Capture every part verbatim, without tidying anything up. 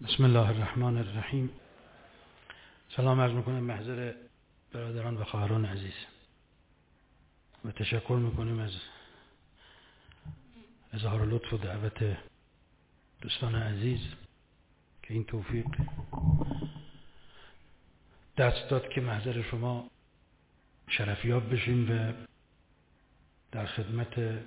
بسم الله الرحمن الرحیم. سلام عرض میکنم محضر برادران و خواهران عزیز و تشکر میکنیم از اظهار لطف و دعوت دوستان عزیز که این توفیق دست داد که محضر شما شرفیاب بشیم و در خدمت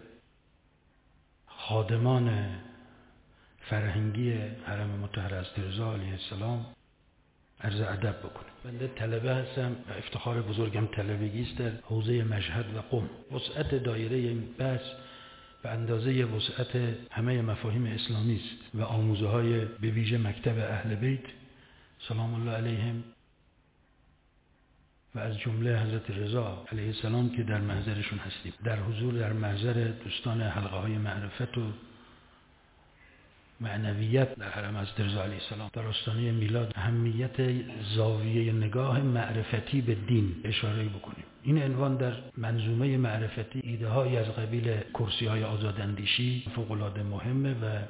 خادمان فرهنگی حرم مطهر حضرت رضا علیه السلام عرض ادب بکنیم. بنده طلبه هستم و افتخار بزرگم طلبگی است در حوزه مشهد و قم. وسعت دایره این بحث به اندازه وسعت همه مفاهیم اسلامی است و آموزه های به ویژه مکتب اهل بیت سلام الله علیهم و از جمله حضرت رضا علیه السلام که در محضرشون هستیم، در حضور در محضر دوستان حلقه های معرفت و معنویت در حرم حضرت رضا علیه السلام در آستانه میلاد اهمیت زاویه نگاه معرفتی به دین اشاره بکنیم. این عنوان در منظومه معرفتی ایده های از قبیل کرسی های آزاداندیشی فوق العاده مهمه و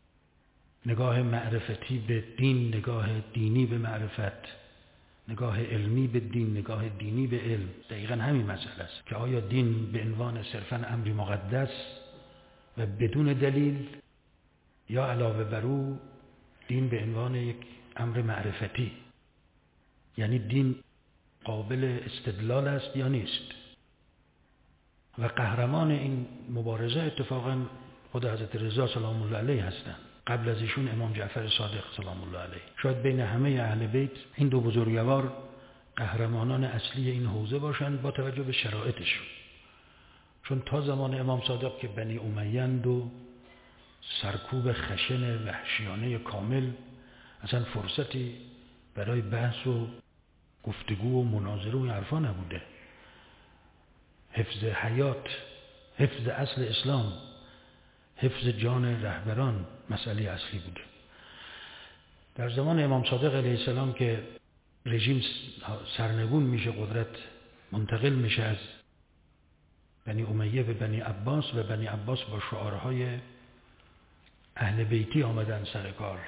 نگاه معرفتی به دین، نگاه دینی به معرفت، نگاه علمی به دین، نگاه دینی به علم، دقیقا همین مسئله است که آیا دین به عنوان صرفاً امری مقدس و بدون دلیل یا علاوه بر او دین به عنوان یک امر معرفتی، یعنی دین قابل استدلال است یا نیست. و قهرمان این مبارزه اتفاقا خود حضرت رضا سلام الله علیه هستند. قبل از ایشون امام جعفر صادق سلام الله علیه. شاید بین همه اهل بیت این دو بزرگوار قهرمانان اصلی این حوزه باشند با توجه به شرایطشون، چون تا زمان امام صادق که بنی امیه و سرکوب خشن وحشیانه کامل اصلا فرصتی برای بحث و گفتگو و مناظره و حرفا نبوده. حفظ حیات، حفظ اصل اسلام، حفظ جان رهبران مسئله اصلی بوده. در زمان امام صادق علیه السلام که رژیم سرنگون میشه، قدرت منتقل میشه از بنی امیه به بنی عباس و بنی عباس با شعارهای اهل بیتی آمدن سر کار،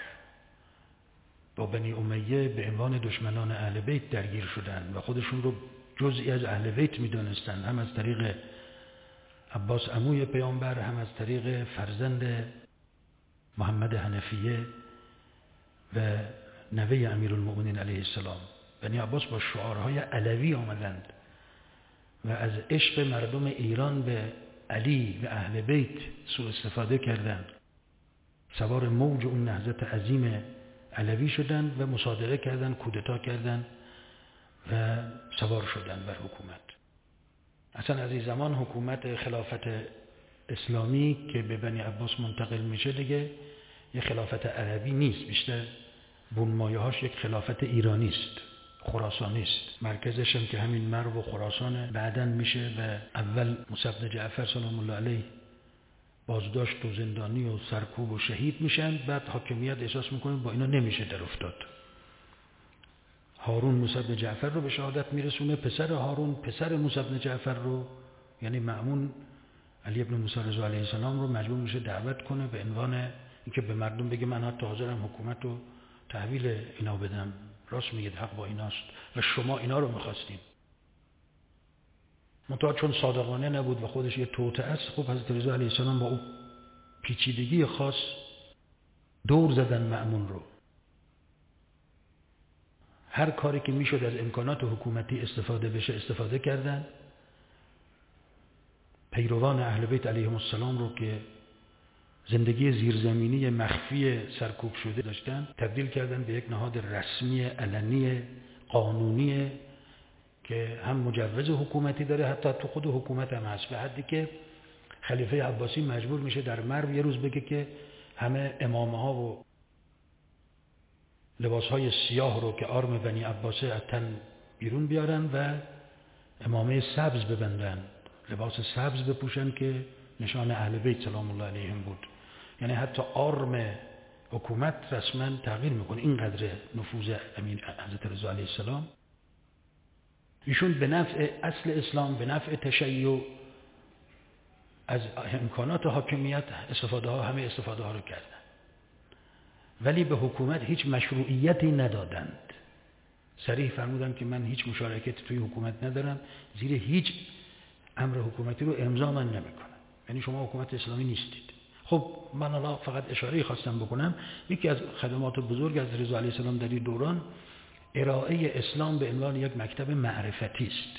با بنی امیه به عنوان دشمنان اهل بیت درگیر شدن و خودشون رو جزئی از اهل بیت میدونستن، هم از طریق عباس عموی پیامبر، هم از طریق فرزند محمد حنفیه و نوه امیرالمؤمنین علیه السلام. بنی عباس با شعارهای علوی آمدند و از عشق مردم ایران به علی و اهل بیت سوء استفاده کردند. سوار موج اون نهضت عظیم علوی شدند و مصادره کردند، کودتا کردند و سوار شدند بر حکومت. اصلا از این زمان حکومت خلافت اسلامی که به بنی عباس منتقل میشه دیگه یک خلافت عربی نیست، بیشتر بنمایه هاش یک خلافت ایرانی است، خراسانی است. مرکزش هم که همین مرو و خراسانه. بعدن میشه و اول موسی بن جعفر سلام الله علیه بازداشت و زندانی و سرکوب و شهید میشن، بعد حاکمیت احساس میکنیم با اینا نمیشه در افتاد. هارون موسی بن جعفر رو به شهادت میرسونه، پسر هارون پسر موسی بن جعفر رو، یعنی مأمون علی ابن موسی رضا علیه السلام رو مجبور میشه دعوت کنه به عنوان اینکه به مردم بگه من حتی حاضرم حکومت رو تحویل اینا بدم، راست میگید حق با ایناست و شما اینا رو میخواستین. منتها چون صادقانه نبود و خودش یه توطئه است، خب حضرت رضا علیه السلام با اون پیچیدگی خاص دور زدن مأمون رو. هر کاری که میشد از امکانات حکومتی استفاده بشه استفاده کردن. پیروان اهل بیت علیهم السلام رو که زندگی زیرزمینی مخفی سرکوب شده داشتن تبدیل کردن به یک نهاد رسمی علنی قانونی که هم مجوز حکومتی داره، حتی تو خود حکومت هم هست، به حدی که خلیفه عباسی مجبور میشه در مرو یه روز بگه که همه امامه ها و لباس های سیاه رو که آرم بنی عباسه از تن بیرون بیارن و امامه سبز ببندن، لباس سبز بپوشن که نشان اهل بیت سلام الله علیهم بود. یعنی حتی آرم حکومت رسما تغییر میکنه، اینقدر نفوذ امین حضرت رضا علیه السلام. ایشون به نفع اصل اسلام، به نفع تشیع از امکانات حاکمیت استفاده ها، همه استفاده ها رو کردن ولی به حکومت هیچ مشروعیتی ندادند. صریح فرمودند که من هیچ مشارکتی توی حکومت ندارم، زیر هیچ امر حکومتی رو امضا من نمیکنم. یعنی شما حکومت اسلامی نیستید. خب من الان فقط اشاره خواستم بکنم، یکی از خدمات بزرگ از رضا علیه السلام در این دوران ارائه اسلام به عنوان یک مکتب معرفتی است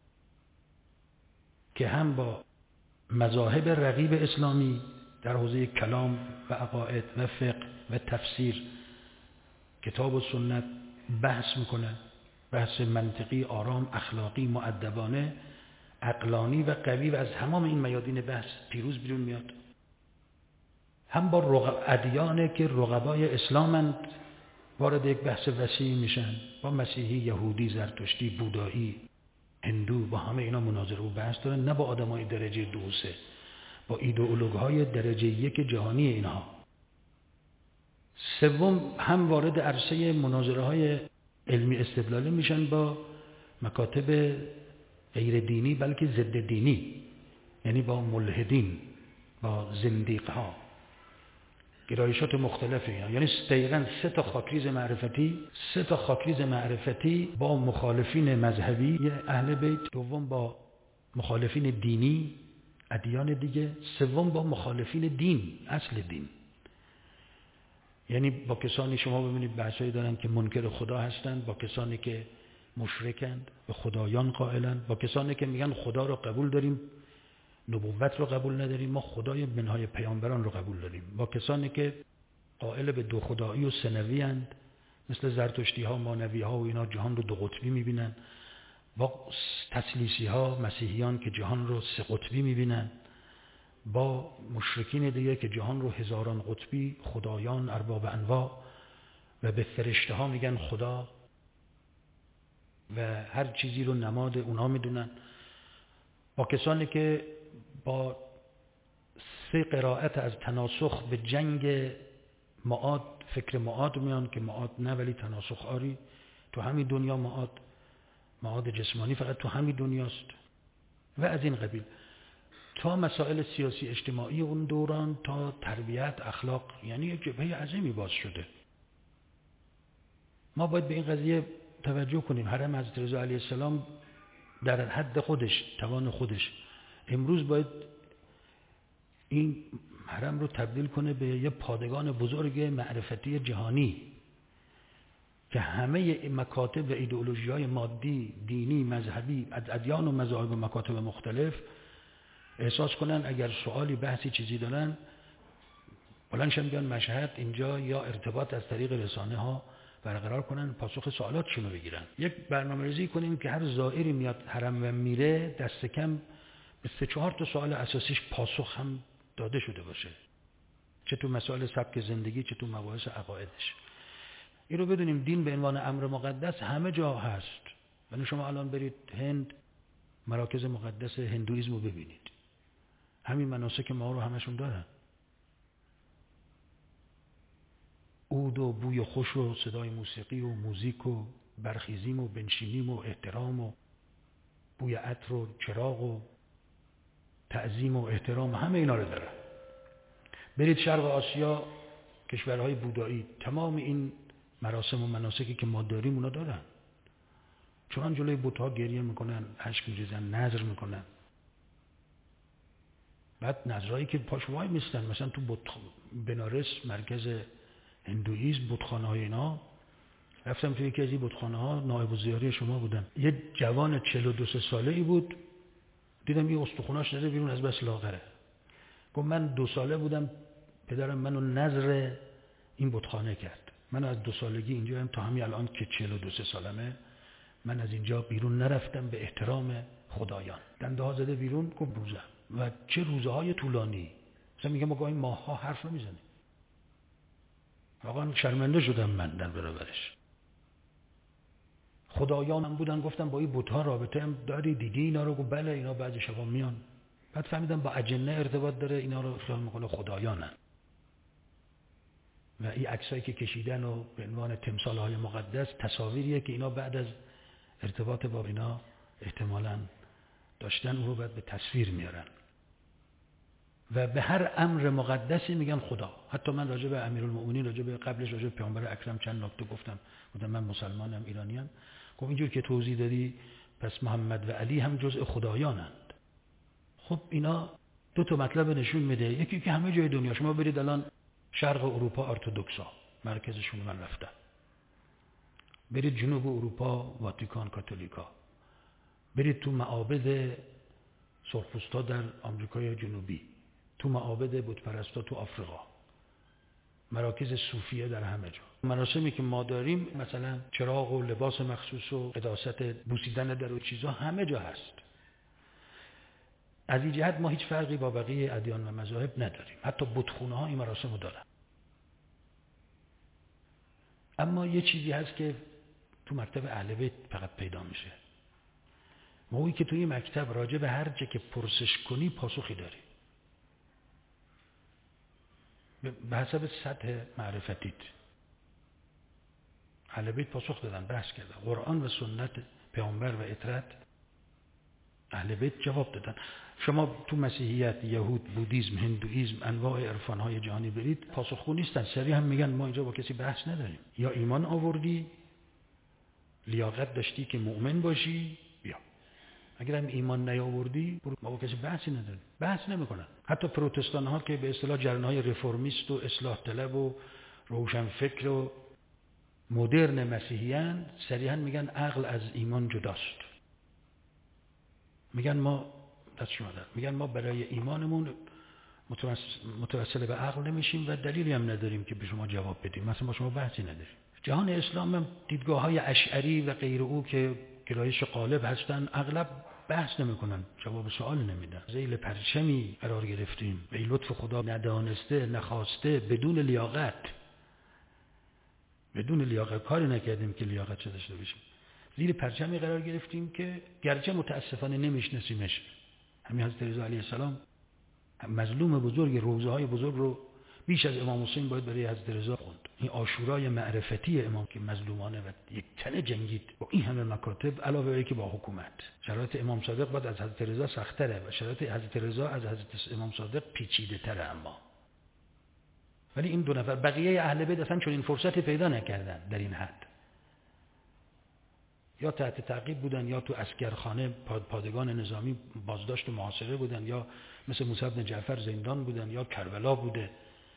که هم با مذاهب رقیب اسلامی در حوزه کلام و عقاید و فقه و تفسیر، کتاب و سنت بحث میکنه، بحث منطقی، آرام، اخلاقی، مؤدبانه، عقلانی و قوی و از تمام این میادین بحث پیروز بیرون میاد. هم با رق... ادیان که رقبای اسلامند وارد یک بحث وسیع میشن، با مسیحی، یهودی، زرتشتی، بودایی، هندو، با همه اینا مناظره و بحث دارن، نه با آدمای درجه دو و سه، با ایدئولوژهای درجه یک جهانی اینها. سوم هم وارد عرصه مناظره های علمی استدلالی میشن با مکاتب غیر دینی بلکه ضد دینی، یعنی با ملحدین، با زندیق ها، گرایشات مختلفی. یعنی دقیقاً سه تا خاکریز معرفتی، سه تا خاکریز معرفتی با مخالفین مذهبی اهل بیت، دوم با مخالفین دینی ادیان دیگه، سوم با مخالفین دین، اصل دین. یعنی با کسانی شما ببینید بحثایی دارن که منکر خدا هستند، با کسانی که مشرکند، به خدایان قائلند، با کسانی که میگن خدا رو قبول داریم، نبوت رو قبول نداریم، ما خدای منهای پیامبران رو قبول داریم، با کسانی که قائل به دو خدایی و سنوی اند، مثل زرتشتی ها، مانوی ها و اینا جهان رو دو قطبی میبینن، با تثلیثی ها، مسیحیان که جهان رو سه قطبی میبینن، با مشرکین دیگه که جهان رو هزاران قطبی، خدایان، ارباب انواع و به فرشته ها میگن خدا و هر چیزی رو نماد اونا میدونن، با کسانی که با سه قرائت از تناسخ به جنگ معاد، فکر معاد میان که معاد نه ولی تناسخ آری، تو همین دنیا معاد، معاد جسمانی فقط تو همین دنیاست و از این قبیل، تا مسائل سیاسی اجتماعی اون دوران، تا تربیت، اخلاق. یعنی یک جبهه عظیمی باز شده. ما باید به این قضیه توجه کنیم. حرم حضرت رضا علیه السلام در حد خودش، توان خودش، امروز باید این حرم رو تبدیل کنه به یه پادگان بزرگ معرفتی جهانی که همه مکاتب و ایدئولوژی‌های مادی، دینی، مذهبی، ادیان و مذاهب و مکاتب مختلف احساس کنن اگر سوالی، بحثی، چیزی دارن، بلندشن بیان مشهد اینجا یا ارتباط از طریق رسانه ها برقرار کنن، پاسخ سوالاتشون رو بگیرن. یک برنامه‌ریزی کنیم که هر زائری میاد حرم و میره دست کم به سه چهار تا سوال اساسیش پاسخ هم داده شده باشه، چه تو مسائل سبک زندگی، چه تو مباحث عقایدش. این رو بدونیم دین به عنوان امر مقدس همه جا هست. یعنی شما الان برید هند، مراکز مقدس هندویسم رو ببینید، همین مناسک ما رو همشون دارن. عود و بوی خوش و صدای موسیقی و موزیک و برخیزیم و بنشینیم و احترام و بوی عطر و چراغ و تعظیم و احترام، همه اینا رو دارن. برید شرق آسیا، کشورهای بودایی، تمام این مراسم و مناسکی که ما داریم اونا دارن. چون جلوی بت‌ها گریه میکنن، اشک میریزن، نذر میکنن. بعد نظرهایی که پاش وای میستن، مثلا تو بت... بنارس مرکز هندویسم، بتخانه‌های اینا، رفتم توی یکی از این بتخانه‌ها، نایب الزیاری شما بودم، یه جوان چهل و دو ساله‌ای بود، دیدم یه استخوناش نده بیرون از بس لاغره. گفت من دو ساله بودم پدرم منو نذر این بتخانه کرد، من از دو سالگی اینجا هم تا همین الان که چهل و دو سالمه من از اینجا بیرون نرفتم به احترام خدایان. دنده ها زده بیرون. گفت روزه و چه روزه های طولانی. مثلا میگم ما گاهی ماه ها حرف نمیزنیم. واقعا شرمنده شدم من در برابرش. خدایان هم بودن، گفتم با این بت‌ها رابطه هم داری، دیدی اینا رو؟ گفت بله، اینا بعضی شبا میان. بعد فهمیدم با اجنه ارتباط داره، اینا رو خیال میکنه خدایانن. و این عکسایی که کشیدن و به عنوان تمثال‌های مقدس تصاویریه که اینا بعد از ارتباط با اینا احتمالاً داشتن، اون رو بعد به تصویر میارن. و به هر امر مقدسی میگن خدا. حتی من راجع به امیرالمؤمنین، راجع به قبلش راجع به پیامبر اکرم چند نکته گفتم. گفتم من مسلمانم، ایرانیم. خب اینجور که توضیح دادی پس محمد و علی هم جزء خدایانند. خب اینا دو تا مطلب نشون میده. یکی که همه جای دنیا، شما برید الان شرق اروپا ارتدوکسا مرکزشون من رفتم، برید جنوب اروپا واتیکان کاتولیکا، برید تو معابد سرخپوستا در آمریکای جنوبی، تو معابد بتپرستا تو آفریقا، مراکز صوفیه در همه جا. مراسمی که ما داریم مثلا چراغ و لباس مخصوص و قداست بوسیدن در و چیزا همه جا هست. از این جهت ما هیچ فرقی با بقیه ادیان و مذاهب نداریم. حتی بتخونه ها این مراسم رو دارن. اما یه چیزی هست که تو مکتب اهل بیت فقط پیدا میشه. موقعی که توی مکتب راجع به هر چه که پرسش کنی پاسخی داری، به حسب سطح معرفتیت. اهل بیت پاسخ دادن، بحث کردن، قرآن و سنت پیامبر و اطرت اهل بیت جواب دادن. شما تو مسیحیت، یهود، بودیسم، هندویسم، انواع عرفان‌های جهانی برید پاسخگو نیستن. سریع هم میگن ما اینجا با کسی بحث نداریم. یا ایمان آوردی، لیاقت داشتی که مؤمن باشی، بیا. اگر هم ایمان نیاوردی ما با کسی بحثی نداریم. بحث نمیکنن. حتی پروتستان ها که به اصطلاح جریان‌های رفرمیست و اصلاح طلب و روشنفکر و مدرن مسیحیان صریحا میگن عقل از ایمان جداست. میگن ما دست شما در. میگن ما برای ایمانمون متوسل به عقل نمیشیم و دلیلی هم نداریم که به شما جواب بدیم. مثلا با شما بحثی نداریم. جهان اسلام هم دیدگاه های اشعری و غیر او که گرایش غالب هستن اغلب بحث نمیکنن، جواب سوال نمیدن. ذیل پرچمی قرار گرفتیم به لطف خدا، ندانسته، نخواسته، بدون لیاقت. بدون لیاقت کاری نکردیم که لیاقت چه داشته باشیم. زیر پرچمی قرار گرفتیم که گرچه متاسفانه نمیشناسیمش. همین حضرت رضا علیه السلام مظلوم بزرگ، روزه های بزرگ رو بیش از امام حسین باید برای حضرت رضا خوند. این عاشورای معرفتی امام که مظلومانه و یک تنه جنگید با این همه مکاتب، علاوه بر که با حکومت. شرایط امام صادق بعد از حضرت رضا سخت‌تره و شرایط حضرت رضا از حضرت امام صادق پیچیده‌تره. اما ولی این دو نفر بقیه اهل بیت اصلا چون این فرصتی پیدا نکردن در این حد. یا تحت تعقیب بودن، یا تو اسکرخانه پادگان نظامی بازداشت و محاصره بودن، یا مثل موسی بن جعفر زندان بودن، یا کربلا بوده،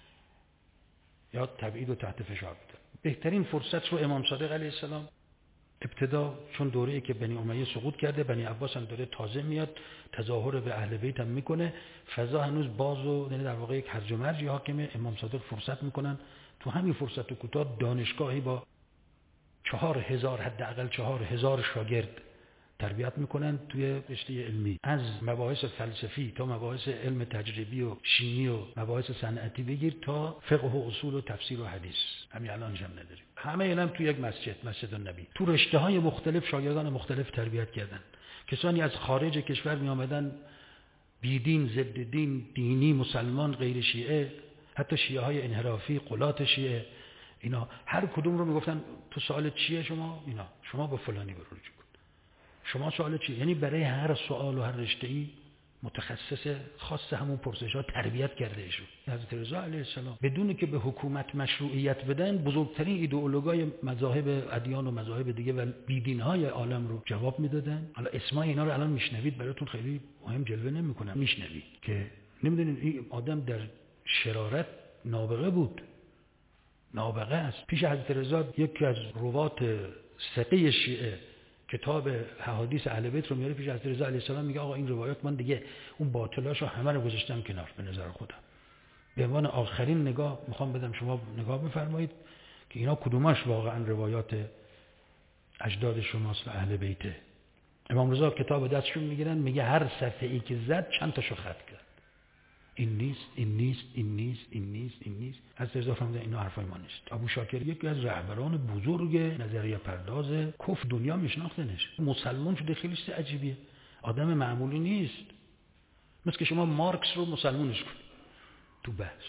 یا تبعید و تحت فشار بودن. بهترین فرصت رو امام صادق علیه السلام ابتدا، چون دوره‌ای که بنی امیه سقوط کرده، بنی عباس هم داره تازه میاد، تظاهر به اهل بیت هم میکنه، فضا هنوز باز و یعنی در واقع یک هرج و مرجی حاکمه. امام صادق فرصت میکنن تو همین فرصت کوتاه دانشگاهی با چهار هزار حداقل چهار هزار شاگرد تربیت میکنن توی رشته علمی، از مباحث فلسفی تا مباحث علم تجربی و شیمی و مباحث صنعتی بگیر تا فقه و اصول و تفسیر و حدیث. همین الان هم نداریم. همه اینا تو یک مسجد، مسجد النبی، تو رشته های مختلف شاگردان مختلف تربیت کردن. کسانی از خارج کشور می آمدن، بیدین، ضد دین، دینی، مسلمان، غیر شیعه، حتی شیعه های انحرافی، غلات شیعه، اینا هر کدوم رو میگفتن تو سوال چیه شما؟ اینا شما با فلانی برو رجوع کن. شما سوال چیه؟ یعنی برای هر سوال و هر رشته‌ای متخصص خاص همون پرسش ها تربیت کرده ایشون. حضرت رضا علیه السلام بدون که به حکومت مشروعیت بدن، بزرگترین ایدئولوژای مذاهب ادیان و مذاهب دیگه و بیدین‌های عالم رو جواب میدادن. حالا اسمای اینا رو الان میشنوید، براتون خیلی مهم جلوه نمیکنم. میشنوید که نمیدونید این آدم در شرارت نابغه بود. نابغه است. پیش حضرت رضا یکی از روات ثقه شیعه کتاب احادیث اهل بیت رو میاره پیش حضرت رضا علیه السلام، میگه آقا این روایات من دیگه اون باطلاشو همه رو گذاشتم کنار به نظر خودم. به عنوان آخرین نگاه میخوام بدم شما نگاه بفرمایید که اینا کدوماش واقعا روایات اجداد شماست و اهل بیته. امام رضا کتاب دستشون میگیرن، میگه هر صفحه‌ای که زد چند تاشو خط کرد. این نیست، این نیست، این نیست، این نیست، این نیست. از رضا فهمیدن اینا حرفای ما نیست. ابو شاکر یکی از رهبران بزرگ نظریه پرداز کف دنیا میشناختنش. مسلمان شده، خیلی چیز عجیبیه. آدم معمولی نیست. مثل که شما مارکس رو مسلمونش کنید تو بحث.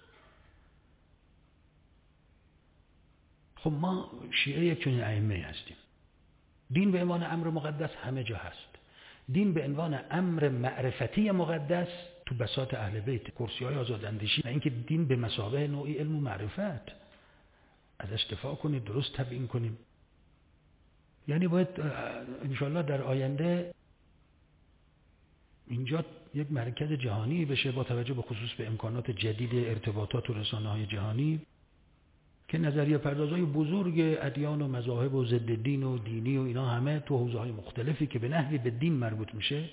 خب ما شیعه یک چنین ائمه هستیم. دین به عنوان امر مقدس همه جا هست. دین به عنوان امر معرفتی مقدس تو بساط اهل بیت، کرسی‌های آزاداندیشی، و اینکه دین به مثابه نوعی علم و معرفت، ازش دفاع کنید، درست تبیین کنیم. یعنی باید انشالله در آینده اینجا یک مرکز جهانی بشه با توجه به خصوص به امکانات جدید ارتباطات و رسانه‌های جهانی، که نظریه پردازهای بزرگ ادیان و مذاهب و ضد دین و دینی و اینا همه تو حوزه‌های مختلفی که به نحوی به دین مربوط میشه،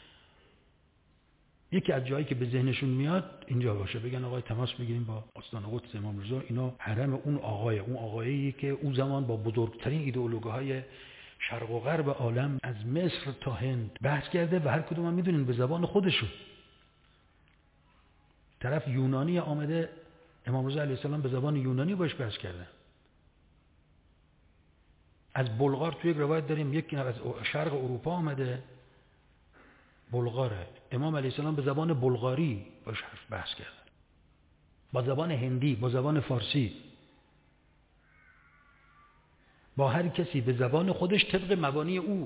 یکی از جایی که به ذهنشون میاد اینجا باشه، بگن آقای تماس بگیریم با آستان قدس امام رضا، اینا حرم اون آقای اون آقایی که اون زمان با بزرگترین ایدئولوژی‌های شرق و غرب عالم از مصر تا هند بحث کرده و هر کدوم هم میدونین به زبان خودشون. طرف یونانی آمده، امام رضا علیه السلام به زبان یونانی باش بحث کرده. از بلغار توی یک روایت داریم یکی از شرق اروپا آمده، بلغاره، امام علیه السلام به زبان بلغاری باش بحث کرده، با زبان هندی، با زبان فارسی، با هر کسی به زبان خودش طبق مبانی او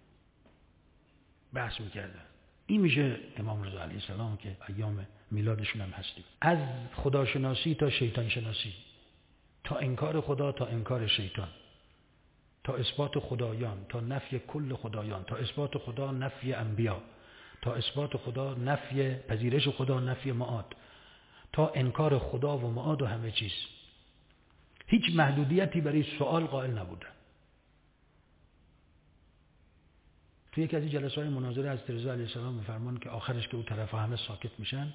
بحث میکرده. این میشه امام رضا علیه السلام که ایام میلادشون هم هستیم. از خداشناسی تا شیطان شناسی، تا انکار خدا تا انکار شیطان، تا اثبات خدایان، تا نفی کل خدایان، تا اثبات خدا نفی انبیا، تا اثبات خدا نفی پذیرش خدا نفی معاد، تا انکار خدا و معاد و همه چیز. هیچ محدودیتی برای سوال قائل نبودن. تو یک از این جلسه‌های مناظره از رضا علیه السلام می‌فرمان که آخرش که اون طرفا همه ساکت میشن،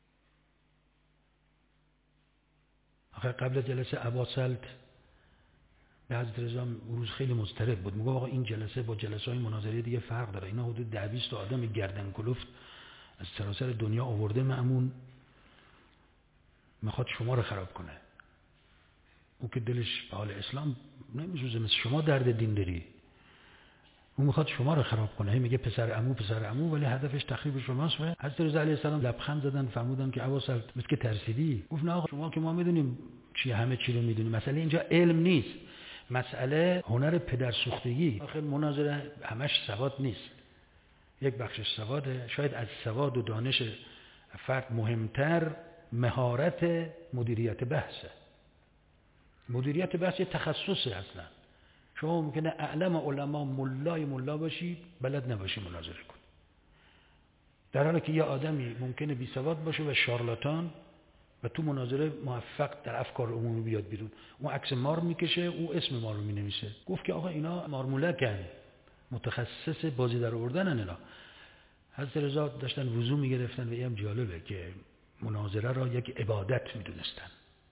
آخر قبل جلسه ابا سلط به حضرت رضا روز خیلی مضطرب بود، میگه آقا این جلسه با جلسه‌های مناظره دیگه فرق داره، اینا حدود ده بیست آدم گردن کلفت از سراسر دنیا آورده، مأمون میخواد شما رو خراب کنه. او که دلش به حال اسلام نمیسوزه، مثل شما درد دین داری، اون میخواد شما رو خراب کنه، هی میگه پسر عمو پسر عمو، ولی هدفش تخریب شماست. و حضرت رضا علیه السلام لبخند زدن، فرمودن که ابا سلط مثل که ترسیدی. گفت نه آقا شما که ما میدونیم چی، همه چی رو میدونیم، مسئله اینجا علم نیست، مسئله هنر پدرسوختگی. آخه مناظره همش سواد نیست، یک بخشش سواده، شاید از سواد و دانش فرد مهمتر مهارت مدیریت بحثه. مدیریت بحث یه تخصصه اصلا. شما ممکنه اعلم علما ملای ملا باشی، بلد نباشی مناظره کنی، در حالی که یه آدمی ممکنه بی سواد باشه و شارلاتان و تو مناظره موفق در افکار عمومی بیاد بیرون. اون عکس مار میکشه، او اسم مار رو مینویسه. گفت که آقا اینا مارمولکن، متخصص بازی در آوردنن اینا. حضرت رضا داشتن وضو میگرفتن و اینم جالبه که مناظره را یک عبادت میدونستن،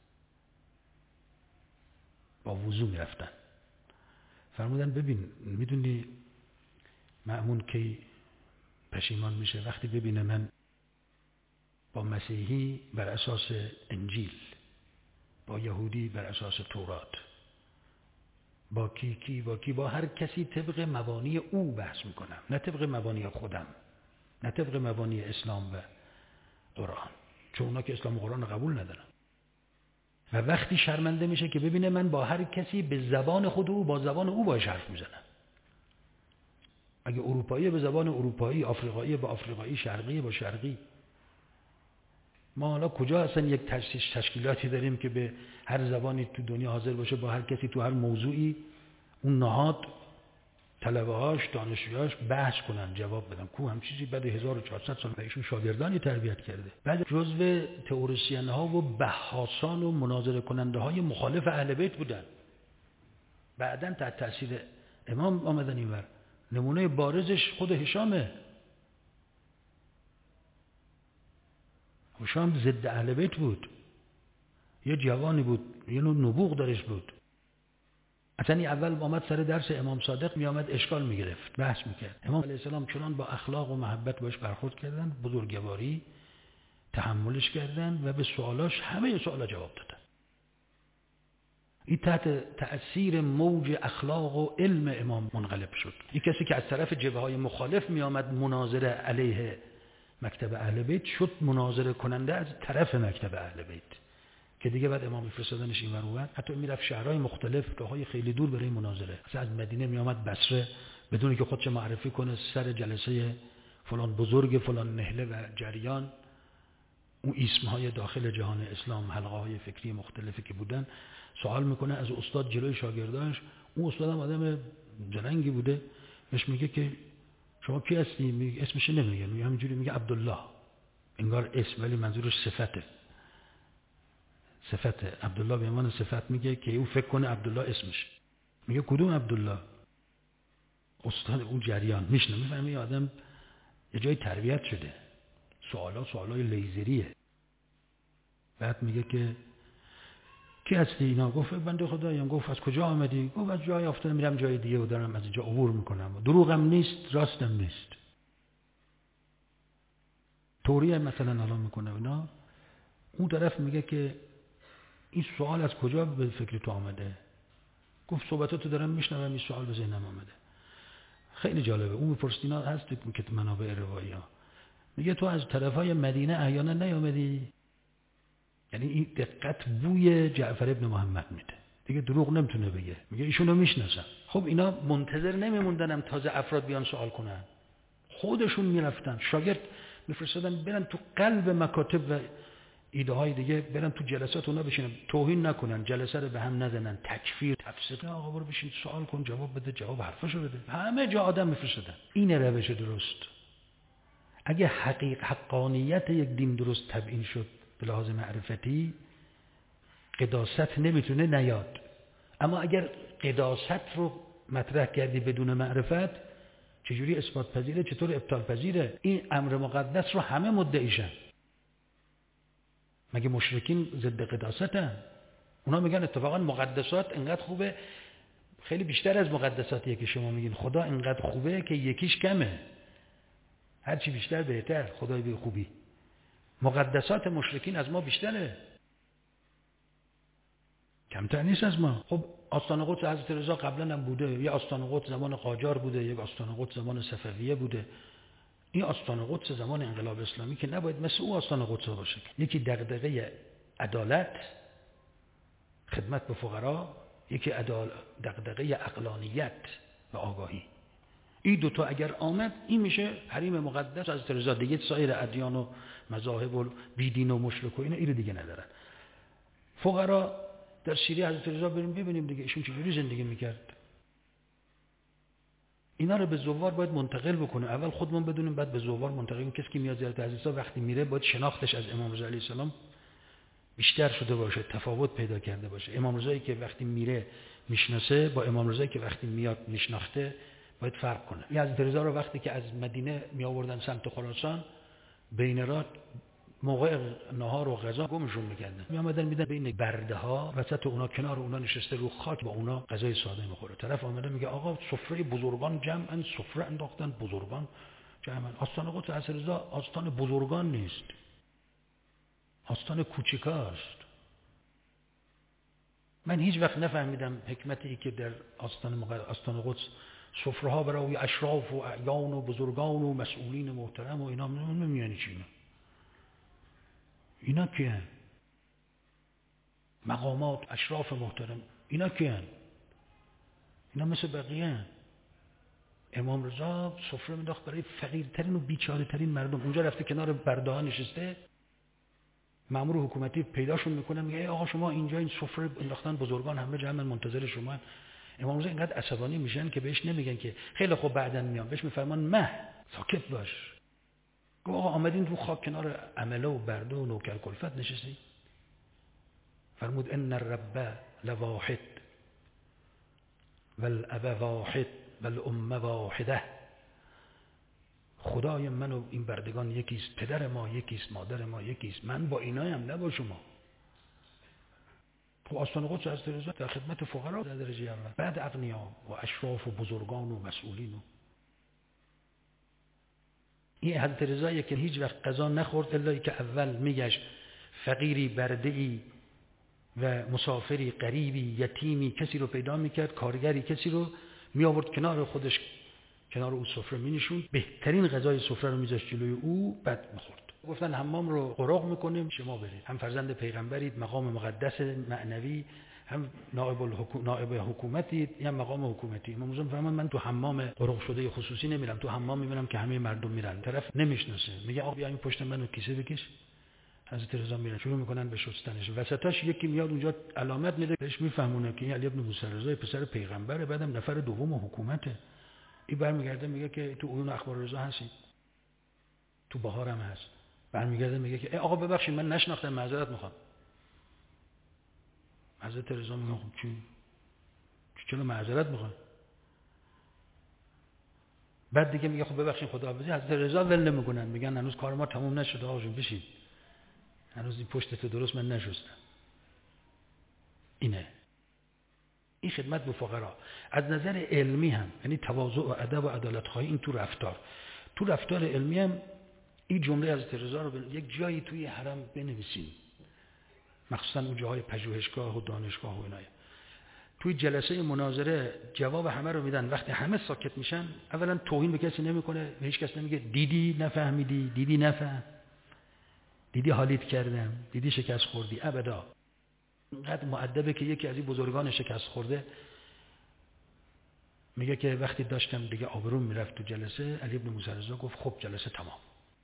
با وضو میرفتن. فرمودن ببین، میدونی مأمون کی پشیمان میشه؟ وقتی ببینه من با مسیحی بر اساس انجیل، با یهودی بر اساس تورات، با کی کی با کی با هر کسی طبق مبانی او بحث میکنم، نه طبق مبانی خودم، نه طبق مبانی اسلام و قرآن، چون اونا که اسلام و قرآن قبول ندارن. و وقتی شرمنده میشه که ببینه من با هر کسی به زبان خود او، با زبان او باش حرف میزنم. اگه اروپایی به زبان اروپایی، آفریقایی با آفریقایی، شرقی با شرقی. ما حالا کجا اصلا یک تشکیلاتی داریم که به هر زبانی تو دنیا حاضر باشه با هر کسی تو هر موضوعی اون نهاد طلبه‌هاش دانشجوهاش بحث کنن، جواب بدن. کو هم چیزی بعد هزار و چهارصد سال ایشون شاگردانی تربیت کرده. بعد جزو تئوریسین ها و بحثان و مناظره کننده های مخالف اهل بیت بودن. بعداً تحت تاثیر امام آمدن اینور. نمونه بارزش خود هشامه. هشام ضد اهل بیت بود، یه جوانی بود، یه نوع نبوغ درش بود. اصلا اول آمد سر درس امام صادق می آمد اشکال می گرفت، بحث می کرد. امام علیه السلام چنان با اخلاق و محبت باش برخورد کردن، بزرگواری تحملش کردن و به سوالاش همه سوالا جواب دادن. این تحت تأثیر موج اخلاق و علم امام منقلب شد. این کسی که از طرف جبهه های مخالف می آمد مناظره علیه مکتب اهل بیت، شد مناظره کننده از طرف مکتب اهل بیت، که دیگه بعد امام فرستادنش این ور اون، حتی میرفت شهرهای مختلف، راههای خیلی دور برای مناظره. مثلا از مدینه می آمد بصره بدون که خودش معرفی کنه، سر جلسه فلان بزرگ، فلان نهله و جریان، اون اسمهای داخل جهان اسلام، حلقه های فکری مختلفی که بودن، سوال میکنه از استاد جلوی شاگرداش. اون استاد هم آدم جلنگی بوده، بهش میگه که شما کی هستی؟ میگه اسمش نمیگه، میگه همینجوری میگه عبدالله، انگار اسم ولی منظورش صفته. صفته عبدالله به عنوان صفت میگه که او فکر کنه عبدالله اسمش. میگه کدوم عبدالله؟ استاد اون جریان میشنه، میفهمه یه آدم یه جای تربیت شده، سوالا سوالای لیزریه. بعد میگه که کی هستی؟ اینا گفت بنده خدایم. گفت از کجا آمدی؟ گفت از جای افتادم میرم جای دیگه و دارم از اینجا عبور میکنم. دروغم نیست، راستم نیست. طوریه مثلا الان میکنه اینا. اون طرف میگه که این سوال از کجا به فکر تو آمده؟ گفت صحبتاتو دارم میشنوم، این سوال به ذهنم آمده. خیلی جالبه. اون میپرسید اینا هست که منابع روایی ها، میگه تو از طرفای مدینه احیانا نیامدی؟ یعنی این دقت بوی جعفر ابن محمد میده، دیگه دروغ نمیتونه بگه. میگه ایشونو میشناسم. خب اینا منتظر نمیموندنم تازه افراد بیان سوال کنن، خودشون میرفتن، شاگرد میفرستادن برن تو قلب مکاتب و ایده های دیگه، برن تو جلسات اونا بشینن، توهین نکنن، جلسه رو به هم نزنن، تکفیر تفسیر. آقا برو بشین سوال کن، جواب بده، جواب حرفشو بده. همه جا آدم میفرستادن. این روش درست. اگه حقیق حقانیت یک دین درست تبیین شد به لحاظ معرفتی، قداست نمیتونه نیاد. اما اگر قداست رو مطرح کردی بدون معرفت، چجوری اثبات پذیره؟ چطور ابطال پذیره؟ این امر مقدس رو همه مدعیشن. مگه مشرکین ضد قداستن؟ اونا میگن اتفاقا مقدسات انقدر خوبه، خیلی بیشتر از مقدساتیه که شما میگین. خدا انقدر خوبه که یکیش کمه، هرچی بیشتر بهتر. خدای به خوبی. مقدسات مشرکین از ما بیشتره، کمتر نیست از ما. خب آستان قدس حضرت رضا قبلا هم بوده، یه آستان قدس زمان قاجار بوده، یک آستان قدس زمان صفویه بوده. این آستان قدس زمان انقلاب اسلامی که نباید مثل او آستان قدس باشه. یکی دغدغه عدالت، خدمت به فقرا، یکی دغدغه عقلانیت و آگاهی. این دوتا اگر آمد، این میشه حریم مقدس حضرت رضا. دیگه سایر ادیان و مذاهب و بیدین و مشرک و اینا اینو دیگه ندارن. فقرا در سیره حضرت رضا بریم ببینیم دیگه ایشون چجوری زندگی میکرد. اینا رو به زوار باید منتقل بکنه. اول خودمون بدونیم، بعد به زوار منتقل کنیم. کسی که میاد زیارت حضرت رضا وقتی میره باید شناختش از امام رضا علیه السلام بیشتر شده باشه، تفاوت پیدا کرده باشه. امام رضایی که وقتی میره میشناسه با امام رضایی که وقتی میاد میشناخته باید فرق کنه. این حضرت رضا رو وقتی که از مدینه می آوردن سمت خراسان، بین راه موقع نهار و غذا گمشون میکردن، می آمدن میدن بین برده ها، وسط اونا کنار اونا نشسته رو خاک با اونا غذای ساده میخوره. طرف آمده میگه آقا سفره بزرگان جمعن، سفره انداختن بزرگان جمعن. آستان قدس حضرت رضا آستان بزرگان نیست، آستان کوچیکاست. من هیچ وقت نفهمیدم حکمتی که در آستان آستان قدس سفره ها برای اشراف و اعیان و بزرگان و مسئولین محترم و اینا. نمیانی چی اینا؟ اینا کیان؟ مقامات اشراف محترم اینا کیان؟ اینا مثل بقیه. امام رضا سفره مینداخت برای فقیرترین و بیچاره ترین مردم. اونجا رفته کنار برده ها نشسته، مأمور حکومتی پیداشون میکنه، میگه ای آقا شما اینجا این سفره انداختن بزرگان همه جمع منتظر شما. امام رضا اینقدر عصبانی میشن که بهش نمیگن که خیلی خوب بعداً میام، بهش میفرمان مه ساکت باش. گفت آقا آمدین رو خاک کنار عمله و برده و نوکر کلفت نشستی؟ فرمود ان الرب لواحد والاب واحد والام واحده. خدای من و این بردگان یکیست، پدر ما یکیست، مادر ما یکیست، من با اینایم نه با شما. خب آستان قدس حضرت رضا در خدمت فقرا در درجه اول، بعد اغنیا و اشراف و بزرگان و مسئولین. و این حضرت رضایی که هیچ وقت غذا نخورد الا که اول میگشت فقیری، برده‌ای و مسافری، غریبی، یتیمی کسی رو پیدا میکرد، کارگری کسی رو می آورد کنار خودش، کنار او سفره می نشوند، بهترین غذای سفره رو میذاشت جلوی او، بعد میخورد. گفتن حمام رو قرق میکنیم، شما برید، هم فرزند پیغمبرید، مقام مقدس معنوی هم نائب الحکومت نائب حکومتی هم مقام حکومتی. امام حسین فرمان من تو حمام قرق شده خصوصی نمیرم، تو حمام میرم که همه مردم میرن. طرف نمیشناسه، میگه آقا بیا این پشت منو کیسه بکش. حضرت رضا میرن شروع میکنن به شستنش. وسطاش یکی میاد اونجا علامت میده، بهش میفهمونه که این علی ابن موسی رضا پسر پیغمبره، بعدم نفر دوم حکومته. این برمیگرده میگه که تو اون اخبار رضا هستی، تو بهار هم هست. برمیگرده میگه که آقا ببخشید من نشناختم، معذرت میخوام. حضرت رضا میگه خب چی؟ چرا معذرت میخوام؟ بعد دیگه میگه خب ببخشید خداحافظی. حضرت رضا ول نمیکنن، میگن هنوز کار ما تموم نشده آقا جون بشید، هنوز این پشتت درست من نشستم. اینه این خدمت به فقرا. از نظر علمی هم، یعنی تواضع و ادب و عدالت خواهی، این تو رفتار تو رفتار علمی هم این جمله از رضا رو به یک جایی توی حرم بنویسیم، مخصوصا اون جاهای پژوهشگاه و دانشگاه و اینای. توی جلسه مناظره جواب همه رو میدن، وقتی همه ساکت میشن اولا توهین به کسی نمیکنه، به هیچ کس نمیگه دیدی نفهمیدی، دیدی نفهم، دیدی حالیت کردم، دیدی شکست خوردی، ابدا. اینقدر مؤدبه که یکی از این بزرگان شکست خورده میگه که وقتی داشتم دیگه آبروم میرفت تو جلسه، علی ابن موسی رضا گفت خب جلسه تمام.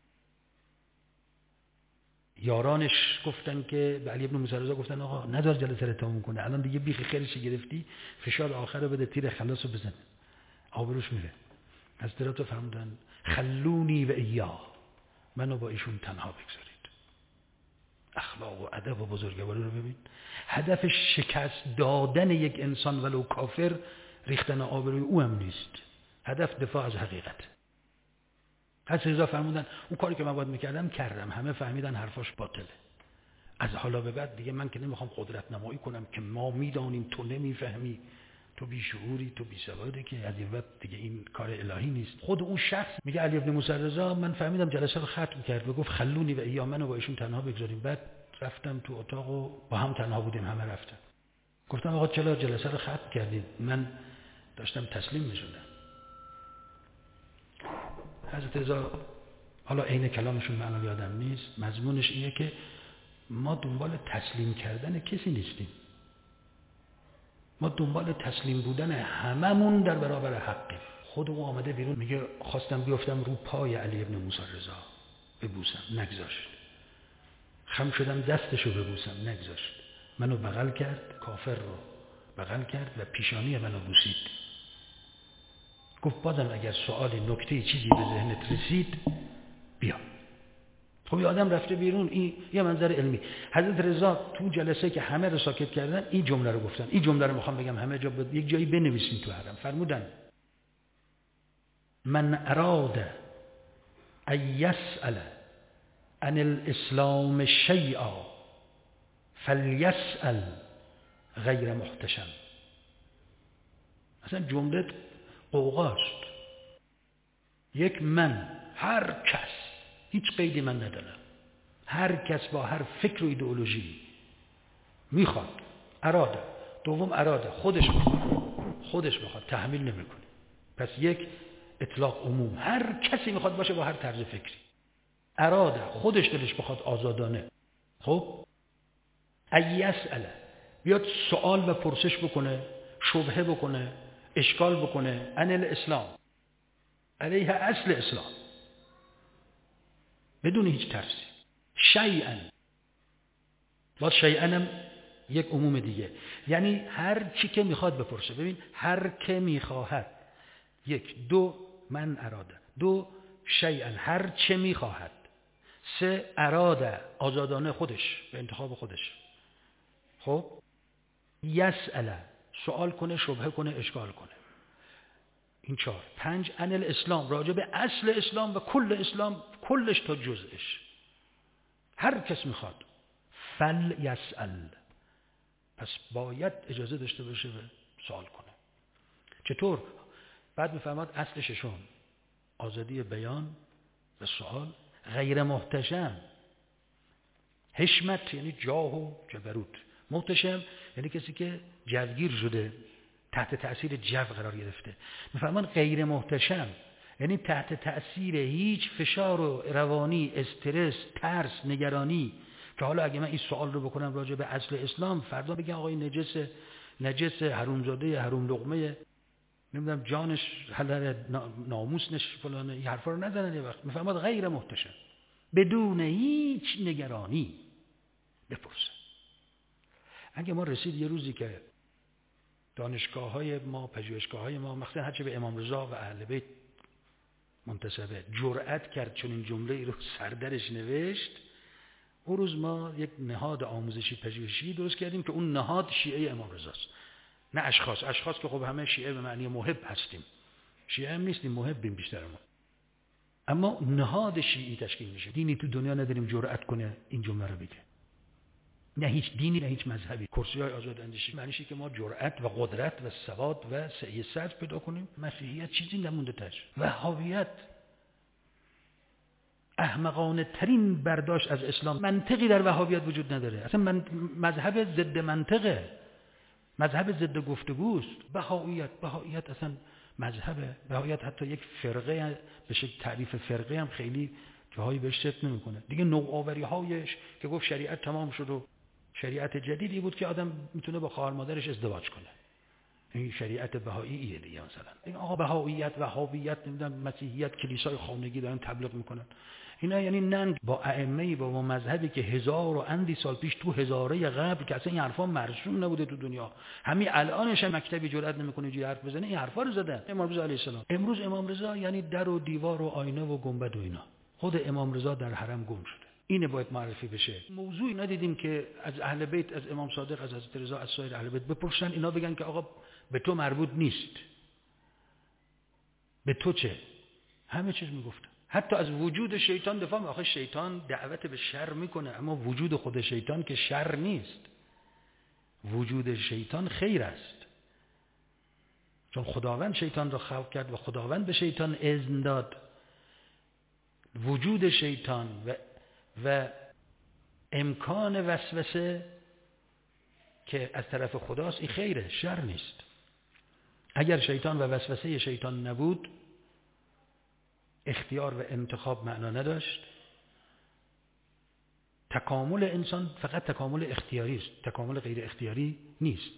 یارانش گفتن که به علی ابن موسی رضا گفتن آقا ندار جلسه رو تمام کنه، الان دیگه بیخ خیرش گرفتی، فشار آخر رو بده، تیر خلاص رو بزن، آبروش میره. از درات فرمودن خلونی و ایا، منو با ایشون تنها بگذارید. اخلاق و ادب و بزرگواری رو ببین. هدف شکست دادن یک انسان ولو کافر ریختن آبروی او هم نیست، هدف دفاع از حقیقت. حضرت رضا فرمودن اون کاری که من باید میکردم کردم، همه فهمیدن حرفاش باطله، از حالا به بعد دیگه من که نمیخوام قدرت نمایی کنم که ما میدانیم تو نمیفهمی، تو بیشعوری، تو بیسوادی، که از این بعد دیگه این کار الهی نیست. خود اون شخص میگه علی ابن موسی رضا من فهمیدم جلسه رو ختم کرد و گفت خلونی و ایا، منو با ایشون تنها بگذاریم. بعد رفتم تو اتاق و با هم تنها بودیم، همه رفتن. گفتم آقا چرا جلسه رو ختم کردید؟ من داشتم تسلیم میشدم. حضرت رضا حالا عین کلامشون معنا یادم نیست، مضمونش اینه که ما دنبال تسلیم کردن کسی نیستیم، ما دنبال تسلیم بودن هممون در برابر حقیم. خود او آمده بیرون میگه خواستم بیفتم رو پای علی ابن موسی رضا ببوسم، نگذاشت. خم شدم دستشو ببوسم، نگذاشت. منو بغل کرد، کافر رو بغل کرد و پیشانی منو بوسید. گفت بازم اگر سوالی نکته چیزی به ذهنت رسید بیا. خب یه آدم رفته بیرون، این یه منظر علمی. حضرت رضا تو جلسه که همه رو ساکت کردن این جمله رو گفتن. این جمله رو میخوام بگم همه جا ب... یک جایی بنویسین تو حرم. فرمودن من اراد ان یسأل عن الاسلام شیئا فلیسأل غیر محتشم. اصلا جمله قوقاست. یک من، هر کس، هیچ قیدی من ندارم، هر کس با هر فکر و ایدئولوژی میخواد، اراده، دوم اراده، خودش میخواد، خودش میخواد، تحمیل نمیکنه. پس یک اطلاق عموم، هر کسی میخواد باشه با هر طرز فکری، اراده، خودش دلش بخواد آزادانه. خب ایسأل، بیاد سوال و پرسش بکنه، شبهه بکنه، اشکال بکنه، عن الاسلام، علیه اصل اسلام، بدون هیچ ترسی. شیئا، با شیئا هم یک عموم دیگه، یعنی هر چی که میخواد بپرسه. ببین هر که میخواهد، یک. دو من اراده. دو شیئا، هر چه میخواهد. سه اراده، آزادانه، خودش به انتخاب خودش. خب یسأل، سوال کنه، شبهه کنه، اشکال کنه. این چهار. پنج عن الاسلام، راجع به اصل اسلام و کل اسلام، کلش تا جزءش، هر کس میخواد. فل یسأل، پس باید اجازه داشته باشه و سوال کنه. چطور؟ بعد میفرماد اصل ششم آزادی بیان و سوال، غیر محتشم. حشمت یعنی جاه و جبروت، محتشم یعنی کسی که جوگیر شده، تحت تأثیر جو قرار گرفته. میفرمان غیر محتشم یعنی تحت تأثیر هیچ فشار و روانی، استرس، ترس، نگرانی، که حالا اگه من این سوال رو بکنم راجع به اصل اسلام، فردا بگن آقای نجس نجس حرومزاده حروم لقمه، نمیدونم جانش حلال ناموسش فلانه، این حرفا رو نزنن. یه وقت میفهمد غیر محتشم، بدون هیچ نگرانی بپرسه. اگه ما رسید یه روزی که دانشگاه‌های ما، پژوهشگاه‌های ما، مثلا هرچه به امام رضا و اهل بیت منتسبه، جرأت کرد چون این جمله ای رو سردرش نوشت، اون روز ما یک نهاد آموزشی پژوهشی درست کردیم که اون نهاد شیعه امام رضاست، نه اشخاص. اشخاص که خب همه شیعه به معنی محب هستیم، شیعه هم نیستیم، محبیم بیشتر ما. اما نهاد شیعی تشکیل میشه. دینی تو دنیا نداریم جرأت کنه این جمله رو بگه، نه هیچ دینی نه هیچ مذهبی. کرسی‌های آزاداندیشی معنیشه که ما جرأت و قدرت و ثبات و سعی صدر پیدا کنیم. مسیحیت چیزی نمونده تاش. وهابیت احمقانه ترین برداشت از اسلام. منطقی در وهابیت وجود نداره، اصلا من مذهب ضد منطقه، مذهب ضد گفتگوست. بهاییت بهاییت اصلا مذهبه. بهاییت حتی یک فرقه به شکل تعریف فرقه هم خیلی جاهایی بهش ست نمیکنه دیگه. نوآوری هایش که گفت شریعت تمام شد و شریعت جدیدی بود که آدم میتونه با خواهر مادرش ازدواج کنه، این شریعت بهاییه دیگه. مثلا این آقا بهاییت، وهابیت، نمیدونم مسیحیت، کلیسای خانگی دارن تبلیغ میکنن، اینا یعنی ننگ با ائمه‌ای با مذهبی که هزار و اندی سال پیش تو هزاره قبل که اصلا این حرفا مرسوم نبوده تو دنیا، همین الانش هم مکتبی جرئت نمیکنه اینجوری حرف بزنه، این حرفا رو زدن امام رضا علیه السلام. امروز امام رضا یعنی در و دیوار و آینه و گنبد و اینا. خود امام رضا در حرم گم شده، اینه باید معرفی بشه. موضوعی ندیدیم که از اهل بیت، از امام صادق، از حضرت رضا، از سایر اهل بیت بپرسن، اینا بگن که آقا به تو مربوط نیست، به تو چه؟ همه چیز میگفتن. حتی از وجود شیطان دفاع می. آخه شیطان دعوت به شر میکنه، اما وجود خود شیطان که شر نیست، وجود شیطان خیر است، چون خداوند شیطان را خلق کرد و خداوند به شیطان اذن داد. وجود شیطان و و امکان وسوسه که از طرف خداست، این خیره، شر نیست. اگر شیطان و وسوسه شیطان نبود، اختیار و انتخاب معنا نداشت. تکامل انسان فقط تکامل اختیاری است، تکامل غیر اختیاری نیست.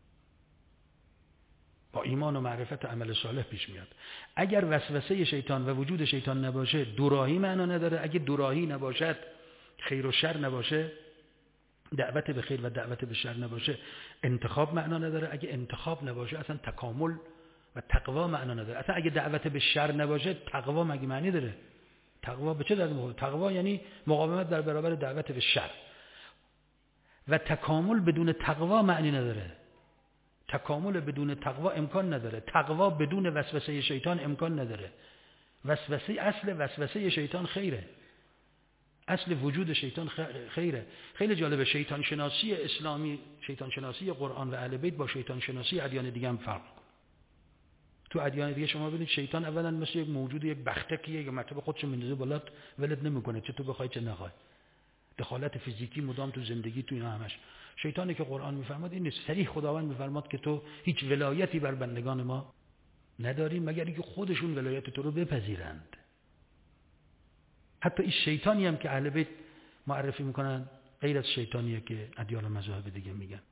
با ایمان و معرفت و عمل صالح پیش میاد. اگر وسوسه شیطان و وجود شیطان نباشه، دوراهی معنا نداره. اگه دوراهی نباشد، خیر و شر نباشه، دعوت به خیر و دعوت به شر نباشه، انتخاب معنا نداره. اگه انتخاب نباشه، اصلا تکامل و تقوا معنا نداره. اصلا اگه دعوت به شر نباشه، تقوا مگه معنی داره؟ تقوا به چه درد میخوره؟ تقوا یعنی مقاومت در برابر دعوت به شر. و تکامل بدون تقوا معنی نداره. تکامل بدون تقوا امکان نداره. تقوا بدون وسوسه شیطان امکان نداره. وسوسه، اصل وسوسه شیطان خیره، اصل وجود شیطان خیره. خیلی جالبه، شیطان شناسی اسلامی، شیطان شناسی قرآن و اهل بیت با شیطان شناسی ادیان دیگه هم فرق میکنه. تو ادیان دیگه شما ببینید شیطان اولا مثل یک موجود، یک بختکیه که مرتبه خودشو میندازه بالا، ولت نمیکنه، چه تو بخوای چه نخوای. دخالت فیزیکی مدام تو زندگی، تو اینا همش. شیطانی که قرآن میفرماد این نیست. صریح خداوند میفرماد که تو هیچ ولایتی بر بندگان ما نداری مگر اینکه خودشون ولایت تو رو بپذیرند. حتی این شیطانی هم که اهل بیت معرفی میکنن غیر از شیطانیه که ادیان و مذاهب دیگه میگن.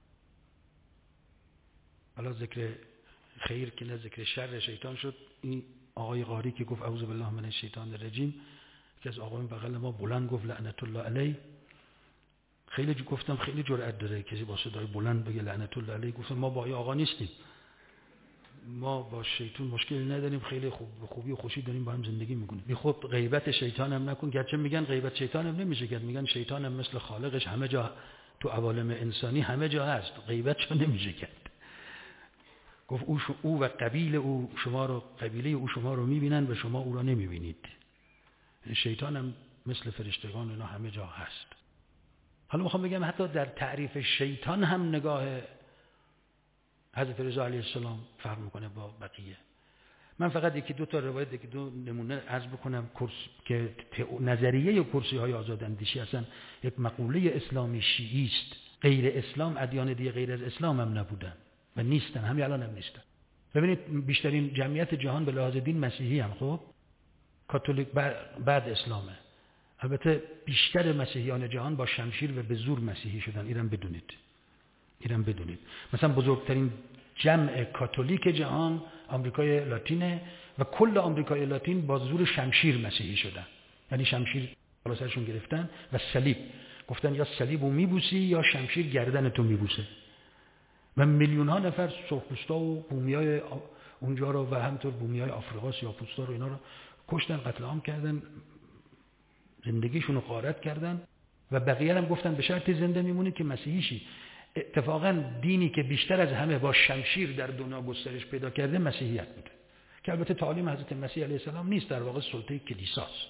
حالا ذکر خیر که نه ذکر شر شیطان شد. این آقای قاری که گفت اعوذ بالله من الشیطان الرجیم، که از آقایون بغل ما بلند گفت لعنت الله علیه. خیلی جو گفتم خیلی جرأت داره کسی با صدای بلند بگه لعنت الله علیه. گفتم ما با این آقا نیستیم، ما با شیطان مشکلی نداریم، خیلی خوب خوبی و خوشی داریم با هم زندگی میکنیم. بی خود غیبت شیطان هم نکن. گرچه میگن غیبت شیطان هم نمیشه کرد، میگن شیطان هم مثل خالقش همه جا تو عوالم انسانی همه جا هست، غیبت چون نمیشه کرد. گفت او, او و قبیله او شما رو قبیله او شما رو میبینن و شما او را نمیبینید. شیطان هم مثل فرشتگان اینا همه جا هست. حالا میخوام بگم حتی در تعریف شیطان هم نگاه حضرت رضا علیه السلام فرق میکنه با بقیه. من فقط یکی دو تا روایت، یکی دو نمونه عرض بکنم کرس که نظریه کرسی های آزاداندیشی اصلا یک مقوله اسلامی شیعی است. غیر اسلام ادیان دیگه غیر از اسلام هم نبودن و نیستن، همین الان هم نیستن. ببینید بیشترین جمعیت جهان به لحاظ دین مسیحی هم، خب کاتولیک بعد اسلامه، البته بیشتر مسیحیان جهان با شمشیر و به زور مسیحی شدن، اینم بدونید. اینم بدونید. مثلا بزرگترین جمع کاتولیک جهان آمریکای لاتینه و کل آمریکای لاتین با زور شمشیر مسیحی شدن. یعنی شمشیر بالا سرشون گرفتن و صلیب. گفتن یا صلیبو میبوسی یا شمشیر گردنتو میبوسه. و میلیون ها نفر سرخپوستا و بومیای اونجا رو و همینطور بومیای آفریقا سیاه‌پوستا رو اینا رو کشتن، قتل عام کردن، زندگیشون رو غارت کردن و بقیه هم گفتن به شرطی زنده میمونید که مسیحی شی. اتفاقا دینی که بیشتر از همه با شمشیر در دنیا گسترش پیدا کرده مسیحیت بوده که البته تعالیم حضرت مسیح علیه السلام نیست، در واقع سلطه کلیساست.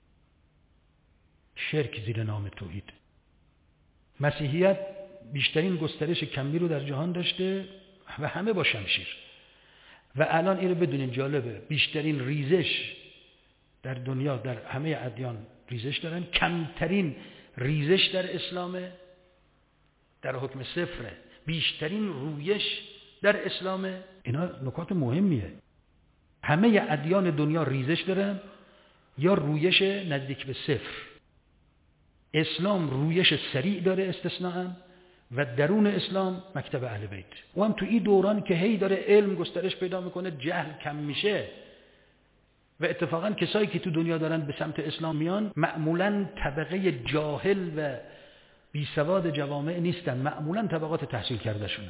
شرک زیر نام توحید. مسیحیت بیشترین گسترش کمی رو در جهان داشته و همه با شمشیر. و الان اینو بدونین جالبه، بیشترین ریزش در دنیا در همه ادیان ریزش دارن، کمترین ریزش در اسلامه، در حکم صفره، بیشترین رویش در اسلامه. اینا نکات مهمیه. همه ادیان دنیا ریزش دارن یا رویش نزدیک به صفر. اسلام رویش سریع داره استثناءً و درون اسلام مکتب اهل بیت. و هم تو این دوران که هی داره علم گسترش پیدا میکنه، جهل کم میشه و اتفاقا کسایی که تو دنیا دارن به سمت اسلام میان معمولاً طبقه جاهل و بی سواد جوامع نیستن، معمولاً طبقات تحصیل کرده شونه.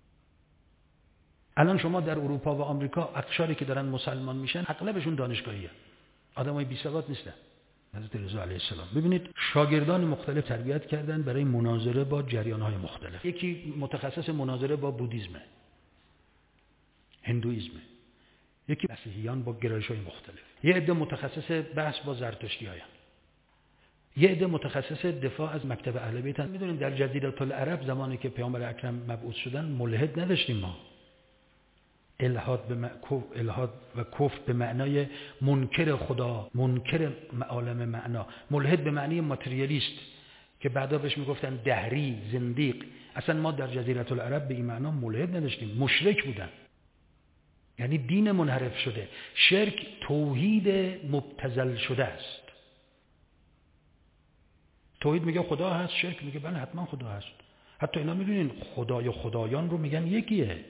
الان شما در اروپا و آمریکا اقشاری که دارن مسلمان میشن اغلبشون دانشگاهیه، آدمای بی سواد نیستن. حضرت رضا علیه السلام ببینید شاگردان مختلف تربیت کردن برای مناظره با جریان‌های مختلف. یکی متخصص مناظره با بودیسمه، هندویسمه، یکی مسیحیان با گرایش‌های مختلف، یه عده متخصص بحث با زرتشتی‌هاین، یه عده متخصص دفاع از مکتب اهل بیت. میدونیم در جزیره العرب زمانی که پیامبر اکرم مبعوث شدن ملحد نداشتیم ما. الحاد به م... الحاد و کفر به معنای منکر خدا، منکر عالم معنا. ملحد به معنی ماتریالیست که بعدا بهش میگفتن دهری، زندیق. اصلا ما در جزیره العرب به این معنا ملحد نداشتیم، مشرک بودن. یعنی دین منحرف شده. شرک توحید مبتذل شده است. توحید میگه خدا هست، شرک میگه بله حتما خدا هست. حتی اینا میدونین خدای و خدایان رو میگن یکیه،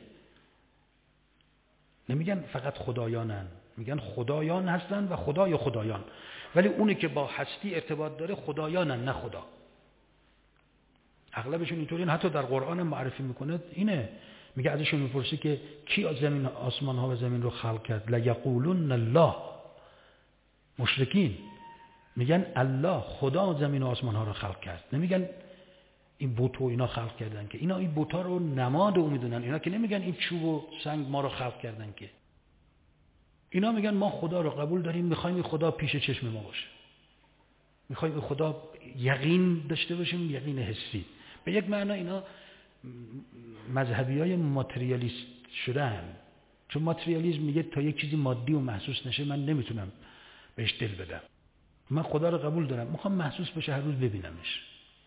نمیگن فقط خدایانن، میگن خدایان هستن و خدای خدایان، ولی اونی که با هستی ارتباط داره خدایانن نه خدا. اغلبشون اینطورین. حتی در قرآن معرفی میکنه اینه، میگه ازشون میپرسی که کی زمین آسمان ها و زمین رو خلق کرد؟ لیقولن الله. مشرکین میگن الله، خدا زمین و آسمان ها رو خلق کرد، نمیگن این بت و اینا خلق کردن که. اینا این بت‌ها رو نماد او میدونن. اینا که نمیگن این چوب و سنگ ما رو خلق کردن که. اینا میگن ما خدا رو قبول داریم، میخوایم این خدا پیش چشم ما باشه، میخوایم این خدا یقین داشته باشیم، یقین حسی. به یک معنا اینا مذهبیای ماتریالیست شدن، چون ماتریالیسم میگه تا یک چیزی مادی و محسوس نشه من نمیتونم بهش دل بدم. من خدا رو قبول دارم، میخوام محسوس بشه، هر روز ببینمش.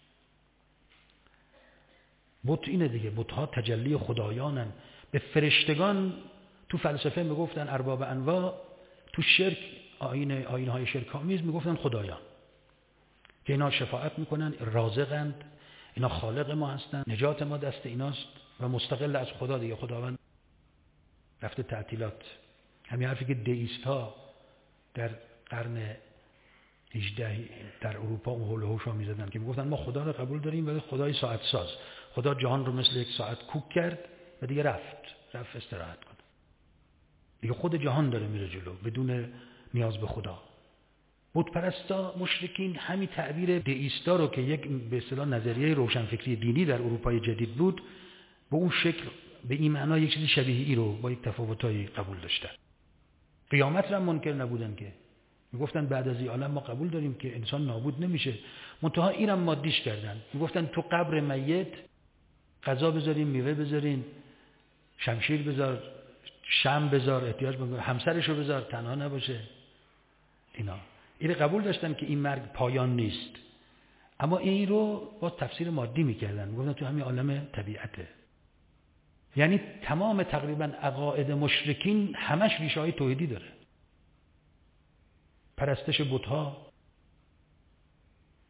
بت اینه دیگه، بت‌ها تجلی خدایانن. به فرشتگان تو فلسفه میگفتن ارباب انواع، تو شرک آیین آیین‌های شرک آمیز میگفتن خدایان، که اینا شفاعت میکنن، رازقند، اینا خالق ما هستن، نجات ما دست ایناست و مستقل از خدا دیگه. خداوند رفته تعطیلات. همین حرفی که دئیست ها در قرن هجده در اروپا اون هول و هوش ها میزدن که میگفتن ما خدا رو قبول داریم ولی خدای ساعت ساز. خدا جهان رو مثل یک ساعت کوک کرد و دیگه رفت رفت استراحت کنه، دیگه خود جهان داره میره جلو بدون نیاز به خدا. بت پرستا مشرکین همین تعبیر دئیستا رو که یک به اصطلاح نظریه روشنفکری دینی در اروپای جدید بود، به اون شکل به این معنا یک چیز شبیه ای رو با یک تفاوتایی قبول داشتن. قیامت را منکر نبودن که، میگفتن بعد از این عالم ما قبول داریم که انسان نابود نمیشه، منتها اینم مادیش کردن. میگفتن تو قبر میت غذا بذارین، میوه بذارین، شمشیر بذار، شم بذار، احتیاج بگو، همسرشو بذار، تنها نباشه. اینا این قبول داشتن که این مرگ پایان نیست، اما این رو با تفسیر مادی میکردن، میگفتن تو همین عالم طبیعته. یعنی تمام تقریبا عقاید مشرکین همش ریشه‌های توحیدی داره. پرستش بت‌ها،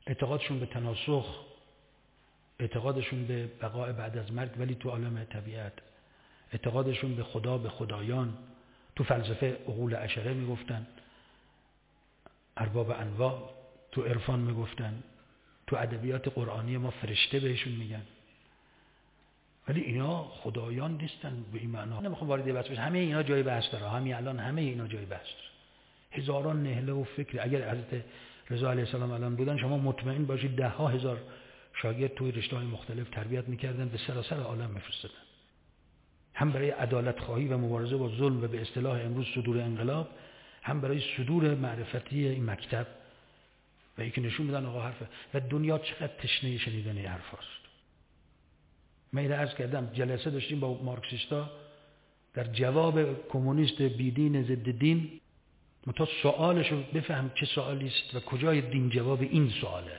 اعتقادشون به تناسخ، اعتقادشون به بقای بعد از مرگ ولی تو عالم طبیعت، اعتقادشون به خدا، به خدایان. تو فلسفه عقول عشره میگفتن ارباب انواع، تو عرفان میگفتن، تو ادبیات قرآنی ما فرشته بهشون میگن. ولی اینا خدایان نیستن به این معنا. نمیخوام وارد بحث بشم، همه اینا جای بحث داره، همین الان همه اینا جای بحث داره. هزاران نهله و فکر. اگر حضرت رضا علیه السلام الان بودن، شما مطمئن باشید ده ها هزار شاگرد توی رشته‌های مختلف تربیت میکردن، به سراسر عالم میفرستادن، هم برای عدالت خواهی و مبارزه با ظلم و به اصطلاح امروز صدور انقلاب، هم برای صدور معرفتی این مکتب و اینکه نشون بدن آقا حرفه. و دنیا چقدر تشنه شنیدن این حرفاست. من اینو عرض کردم، جلسه داشتیم با مارکسیستا در جواب کمونیست بیدین ضد دین، متا سوالشو بفهم چه سوالی است و کجای دین جواب این سواله.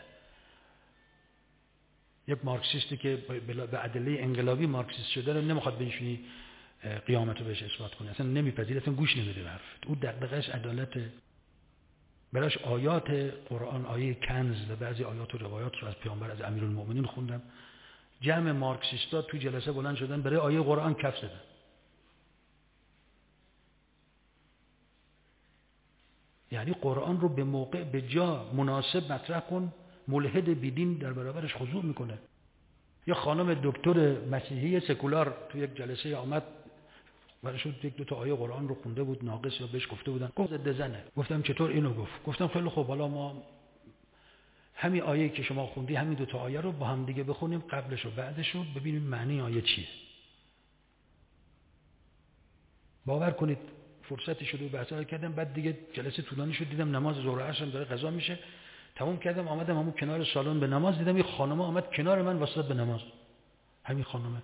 یک مارکسیستی که به ادله انقلابی مارکسیست شده رو نمیخواد بنشونی قیامت رو بهش اثبات کنه، اصلا نمیپذیره، اصلا گوش نمیده به حرفت. او دغدغه‌اش عدالته، براش آیات قرآن، آیه کنز و بعضی آیات و روایات رو از پیامبر، از امیرالمؤمنین خوندم. جمع مارکسیستا تو جلسه بلند شدن برای آیه قرآن کف زدن. یعنی قرآن رو به موقع به جا مناسب مطرح کن، ملحد بیدین در برابرش خضوع میکنه. یا خانم دکتر مسیحی سکولار تو یک جلسه آمد، براشون یک دو تا آیه قرآن رو خونده بود ناقص، یا بهش گفته بودن گفت ضد زنه. گفتم چطور اینو گفت؟ گفتم خیلی خوب، حالا ما همین آیه که شما خوندی، همین دو تا آیه رو با هم دیگه بخونیم، قبلش و بعدش رو، ببینیم معنی آیه چیه. باور کنید فرصتی شد و بحثا کردم. بعد دیگه جلسه طولانی شد، دیدم نماز ظهر و عصر داره قضا میشه، تموم کردم آمدم همون کنار سالن به نماز، دیدم یه خانم آمد کنار من واسطه به نماز. همین خانمه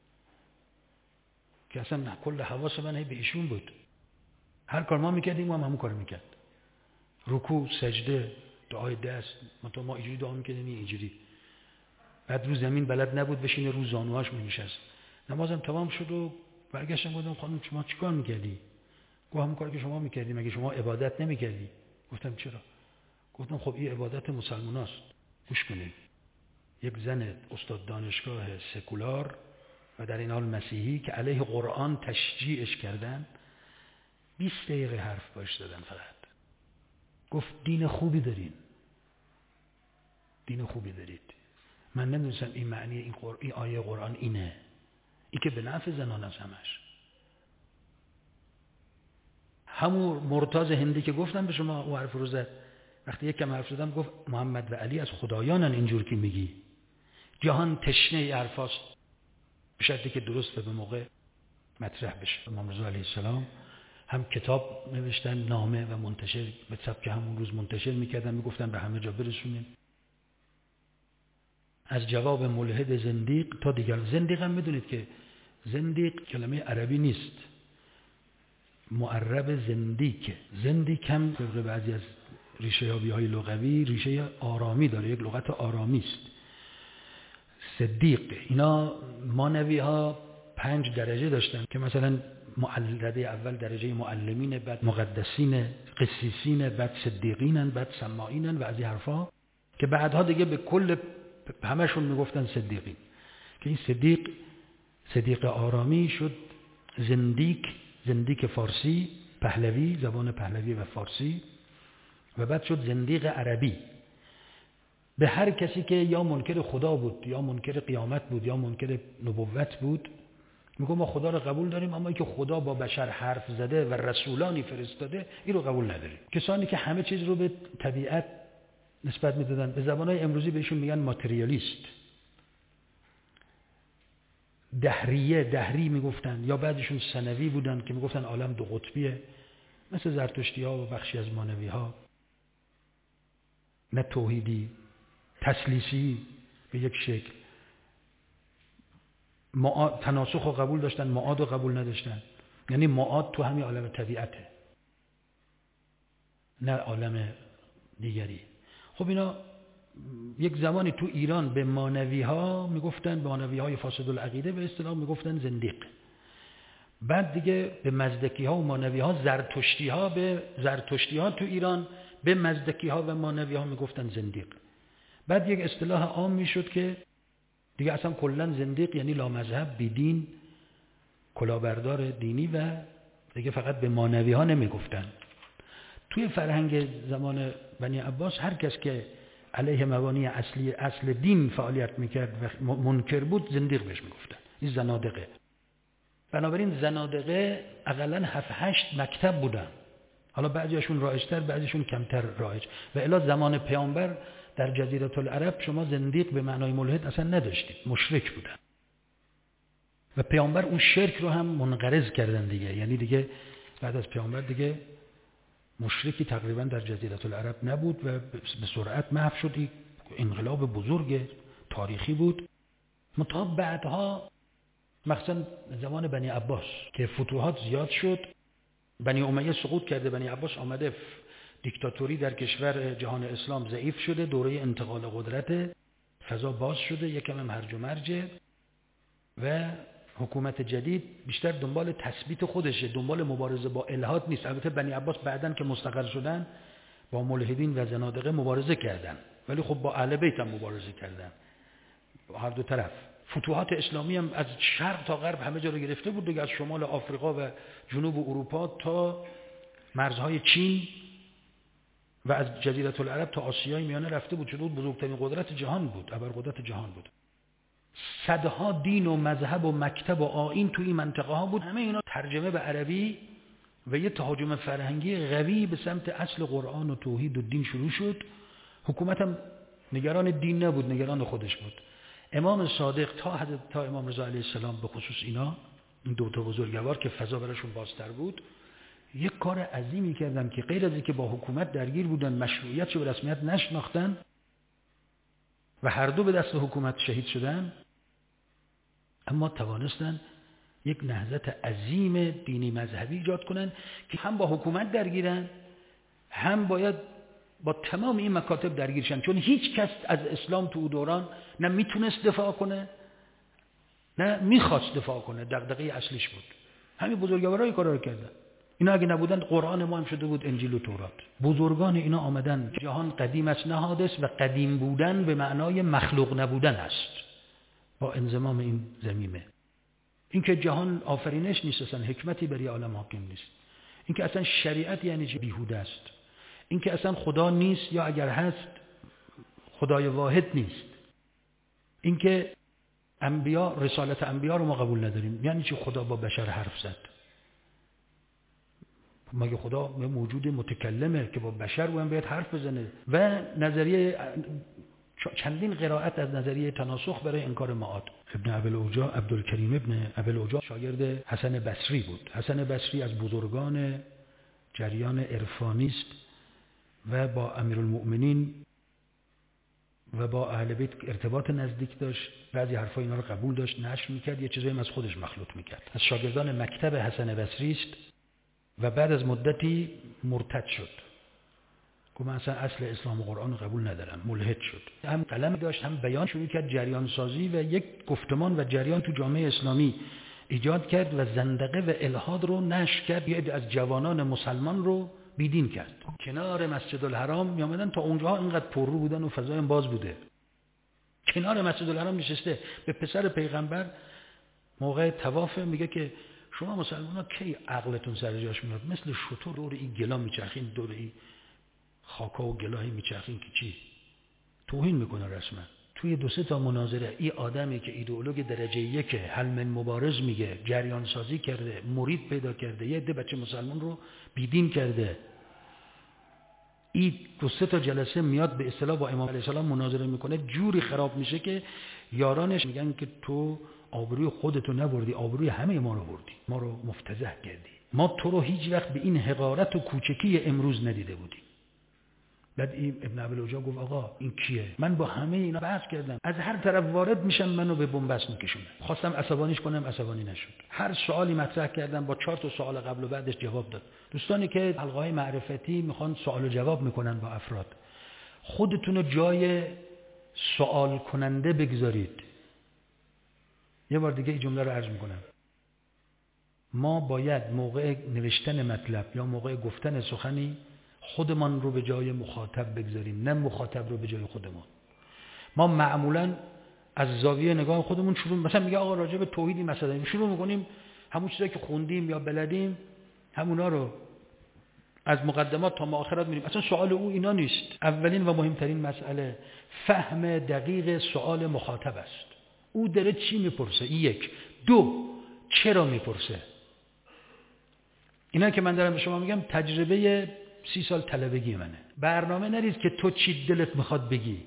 که اصلا کل حواس من به ایشون بود. هر کار ما میکردیم و هم همون کار میکرد. رکوع، سجده، دعای دست، ما ما اینجوری دعا میکردیم اینجوری. بعد رو زمین بلد نبود بشینه رو زانوهاش مینشست. نمازم تمام شد و برگشتم گفتم خانم شما چیکار میکردی؟ گفت همون کاری که شما میکردی، مگه شما عبادت نمیکردی؟ گفتم چرا؟ گفتم خب این عبادت مسلماناست. گوش کنید، یک زن استاد دانشگاه سکولار و در این حال مسیحی که علیه قرآن تشجیعش کردن، بیست دقیقه حرف باش زدن فقط. گفت دین خوبی دارین، دین خوبی دارید. من نمیدونستم این معنی این, قر... این آیه قرآن اینه، این که به نفع زنان از همش. همون مرتضی هندی که گفتم به شما او حرف رو زد، وقتی یک کم حرف زدم گفت محمد و علی از خدایانن اینجور که میگی، جهان تشنه حرفاست، به شرطی که درست و به موقع مطرح بشه. امام رضا علیه السلام هم کتاب نوشتن، نامه و منتشر به سبک همون روز منتشر میکردن، میگفتن به همه جا برسونیم. از جواب ملحد زندیق تا دیگر. زندیق هم میدونید که زندیق کلمه عربی نیست، معرب زندیک. زندیک هم طبق بعضی از ریشه یابی های لغوی ریشه آرامی داره، یک لغت آرامی است. صدیق، اینا مانوی ها پنج درجه داشتن که مثلا معلده اول درجه معلمین، بعد مقدسین، قسیسین، بعد صدیقینن، بعد سماعینن و از این حرفا، که بعدها دیگه به کل همشون میگفتن صدیقین. که این صدیق، صدیق آرامی شد زندیک، زندیک فارسی، پهلوی، زبان پهلوی و فارسی، و بعد شد زندیق عربی. به هر کسی که یا منکر خدا بود، یا منکر قیامت بود، یا منکر نبوت بود، میگه ما خدا رو قبول داریم، اما اینکه خدا با بشر حرف زده و رسولانی فرستاده، این رو قبول نداریم. کسانی که همه چیز رو به طبیعت نسبت میدادن، به زبانهای امروزی بهشون میگن ماتریالیست. دهریه، دهری میگفتن، یا بعدشون ثانوی بودن که میگفتن عالم دو قطبیه، مثل زرتشتی ها و بخشی از مانوی ها. نه توحیدی، تسلیسی به یک شکل. معاد، تناسخ رو قبول داشتن، معاد رو قبول نداشتن. یعنی معاد تو همین عالم طبیعته، نه عالم دیگری. خب اینا یک زمانی تو ایران به مانوی ها میگفتن، به مانوی های فاسد العقیده به اصطلاح میگفتن زندیق. بعد دیگه به مزدکی ها و مانوی ها، زرتشتی ها، به زرتشتی ها تو ایران به مزدکی ها و مانوی ها میگفتن زندیق. بعد یک اصطلاح عام میشد که دیگه اصلا کلا زندیق یعنی لامذهب، بیدین، کلاهبردار دینی و دیگه فقط به مانوی ها نمیگفتن. توی فرهنگ زمان بنی عباس هر کس که علیه مبانی اصلی اصل دین فعالیت میکرد و منکر بود زندیق بهش میگفتن. این زنادقه. بنابراین زنادقه اقلا هفت هشت مکتب بودن. حالا بعضیشون رایج‌تر، بعضیشون کمتر رایج. و الی زمان پیامبر در جزیره العرب شما زندیق به معنای ملحد اصلا نداشتید، مشرک بودن. و پیامبر اون شرک رو هم منقرض کردن دیگه. یعنی دیگه بعد از پیامبر دیگه مشرکی تقریبا در جزیره العرب نبود و به سرعت محو شد. انقلاب بزرگ تاریخی بود. منتها بعدها مثلا زمان بنی عباس که فتوحات زیاد شد، بنی امیه سقوط کرده، بنی عباس آمده، دیکتاتوری در کشور جهان اسلام ضعیف شده، دوره انتقال قدرت، فضا باز شده، یکم هم هرج و مرج و حکومت جدید بیشتر دنبال تثبیت خودشه، دنبال مبارزه با الحاد نیست. البته بنی عباس بعدن که مستقر شدن با ملحدین و زنادقه مبارزه کردن، ولی خب با اهل بیت هم مبارزه کردن، با هر دو طرف. فتوحات اسلامی هم از شرق تا غرب همه جا رو گرفته بود دیگه، از شمال آفریقا و جنوب اروپا تا مرزهای چین و از جزیره العرب تا آسیای میانه رفته بود، شده بود بزرگترین قدرت جهان بود، ابرقدرت جهان بود. صدها دین و مذهب و مکتب و آیین توی این منطقه ها بود، همه اینا ترجمه به عربی و یه تهاجم فرهنگی قوی به سمت اصل قرآن و توحید و دین شروع شد. حکومت هم نگران دین نبود، نگران خودش بود. امام صادق تا حضرت تا امام رضا علیه السلام به خصوص اینا، این دو تا بزرگوار که فضا براشون بازتر بود، یک کار عظیمی کردن که غیر از اینکه با حکومت درگیر بودن، مشروعیت رو به رسمیت نشناختن و هر دو به دست حکومت شهید شدن، اما توانستن یک نهضت عظیم دینی مذهبی ایجاد کنن که هم با حکومت درگیرن، هم باید با تمام این مکاتب درگیر شن، چون هیچ کس از اسلام تو دوران نه میتونست دفاع کنه نه میخواست دفاع کنه، دغدغه اصلیش بود. همین بزرگوارا این کارا رو کردن. اینا اگه نبودن قرآن ما هم شده بود انجیل و تورات. بزرگان اینا آمدن، جهان قدیم است نه حادث و قدیم بودن به معنای مخلوق نبودن است. با انضمام این ضمیمه، اینکه جهان آفرینش نیست، اصلا حکمتی بر عالم حاکم نیست، اینکه اصلا شریعت یعنی چه بیهوده است، اینکه اصلا خدا نیست یا اگر هست خدای واحد نیست، اینکه انبیا، رسالت انبیا رو ما قبول نداریم. یعنی چه خدا با بشر حرف زد؟ مگه خدا یه موجود متکلمه که با بشر باید باید حرف بزنه؟ و نظریه چندین قرائت از نظریه تناسخ برای انکار معاد. ابن ابوالعوجا، عبدالکریم ابن ابوالعوجا شاگرد حسن بصری بود. حسن بصری از بزرگان جریان عرفانی است و با امیرالمؤمنین و با اهل بیت ارتباط نزدیک داشت. بعضی حرفا اینا رو قبول داشت، نشر میکرد، یه چیزایی از خودش مخلوط میکرد. از شاگردان مکتب حسن بصری است و بعد از مدتی مرتد شد. گفت من اصلا اصل اسلام و قرآن قبول ندارم، ملحد شد. هم قلم داشت، هم بیان شروع کرد، جریان سازی و یک گفتمان و جریان تو جامعه اسلامی ایجاد کرد و زندقه و الحاد رو نشر کرد. یه عده از جوانان مسلمان رو بیدین کرد. کنار مسجد الحرام می آمدن، تا اونجاها اینقدر پررو بودن و فضای باز بوده. کنار مسجد الحرام نشسته به پسر پیغمبر موقع طواف میگه که شما مسلمان‌ها کی عقلتون سر جاش میاد؟ مثل شتر دور این گلا میچرخین، دور این خاکا و گلاهی میچرخین که چی؟ توهین میکنه رسما. توی دو سه تا مناظره این آدمی که ایدئولوژی درجه یک حل من مبارز میگه، جریان سازی کرده، مرید پیدا کرده، یه عده بچه مسلمان رو بیدین کرده، این دو سه تا جلسه میاد به اصطلاح با امام علیه السلام مناظره میکنه، جوری خراب میشه که یارانش میگن که تو آبروی خودتو نبردی، آبروی همه ما رو بردی، ما رو مفتضح کردی، ما تو رو هیچ وقت به این حقارت و کوچکی امروز ندیده بودیم. بعد این ابن ابوالعوجا گفت آقا این کیه؟ من با همه اینا بحث کردم، از هر طرف وارد میشن منو به بنبست میکشونن. خواستم عصبانیش کنم، عصبانی نشد. هر سوالی مطرح کردم با چهار تا سوال قبل و بعدش جواب داد. دوستانی که حلقه‌های معرفتی میخوان سوال و جواب میکنن با افراد، خودتون رو جای سوال کننده بگذارید. یه بار دیگه این جمله رو عرض میکنم، ما باید موقع نوشتن مطلب یا موقع گفتن سخنی خودمان رو به جای مخاطب بگذاریم، نه مخاطب رو به جای خودمون. ما معمولا از زاویه نگاه خودمون شروع، مثلا میگه آقا راجع به توحیدی مثلا شروع میکنیم همون چیزایی که خوندیم یا بلدیم همونا رو از مقدمات تا مؤخرات میریم. اصلا سوال او اینا نیست. اولین و مهمترین مسئله فهم دقیق سوال مخاطب است. او داره چی میپرسه؟ این یک. دو، چرا میپرسه؟ اینا که من دارم به شما میگم تجربه سی سال طلبگی منه. برنامه نریز که تو چی دلت میخواد بگی،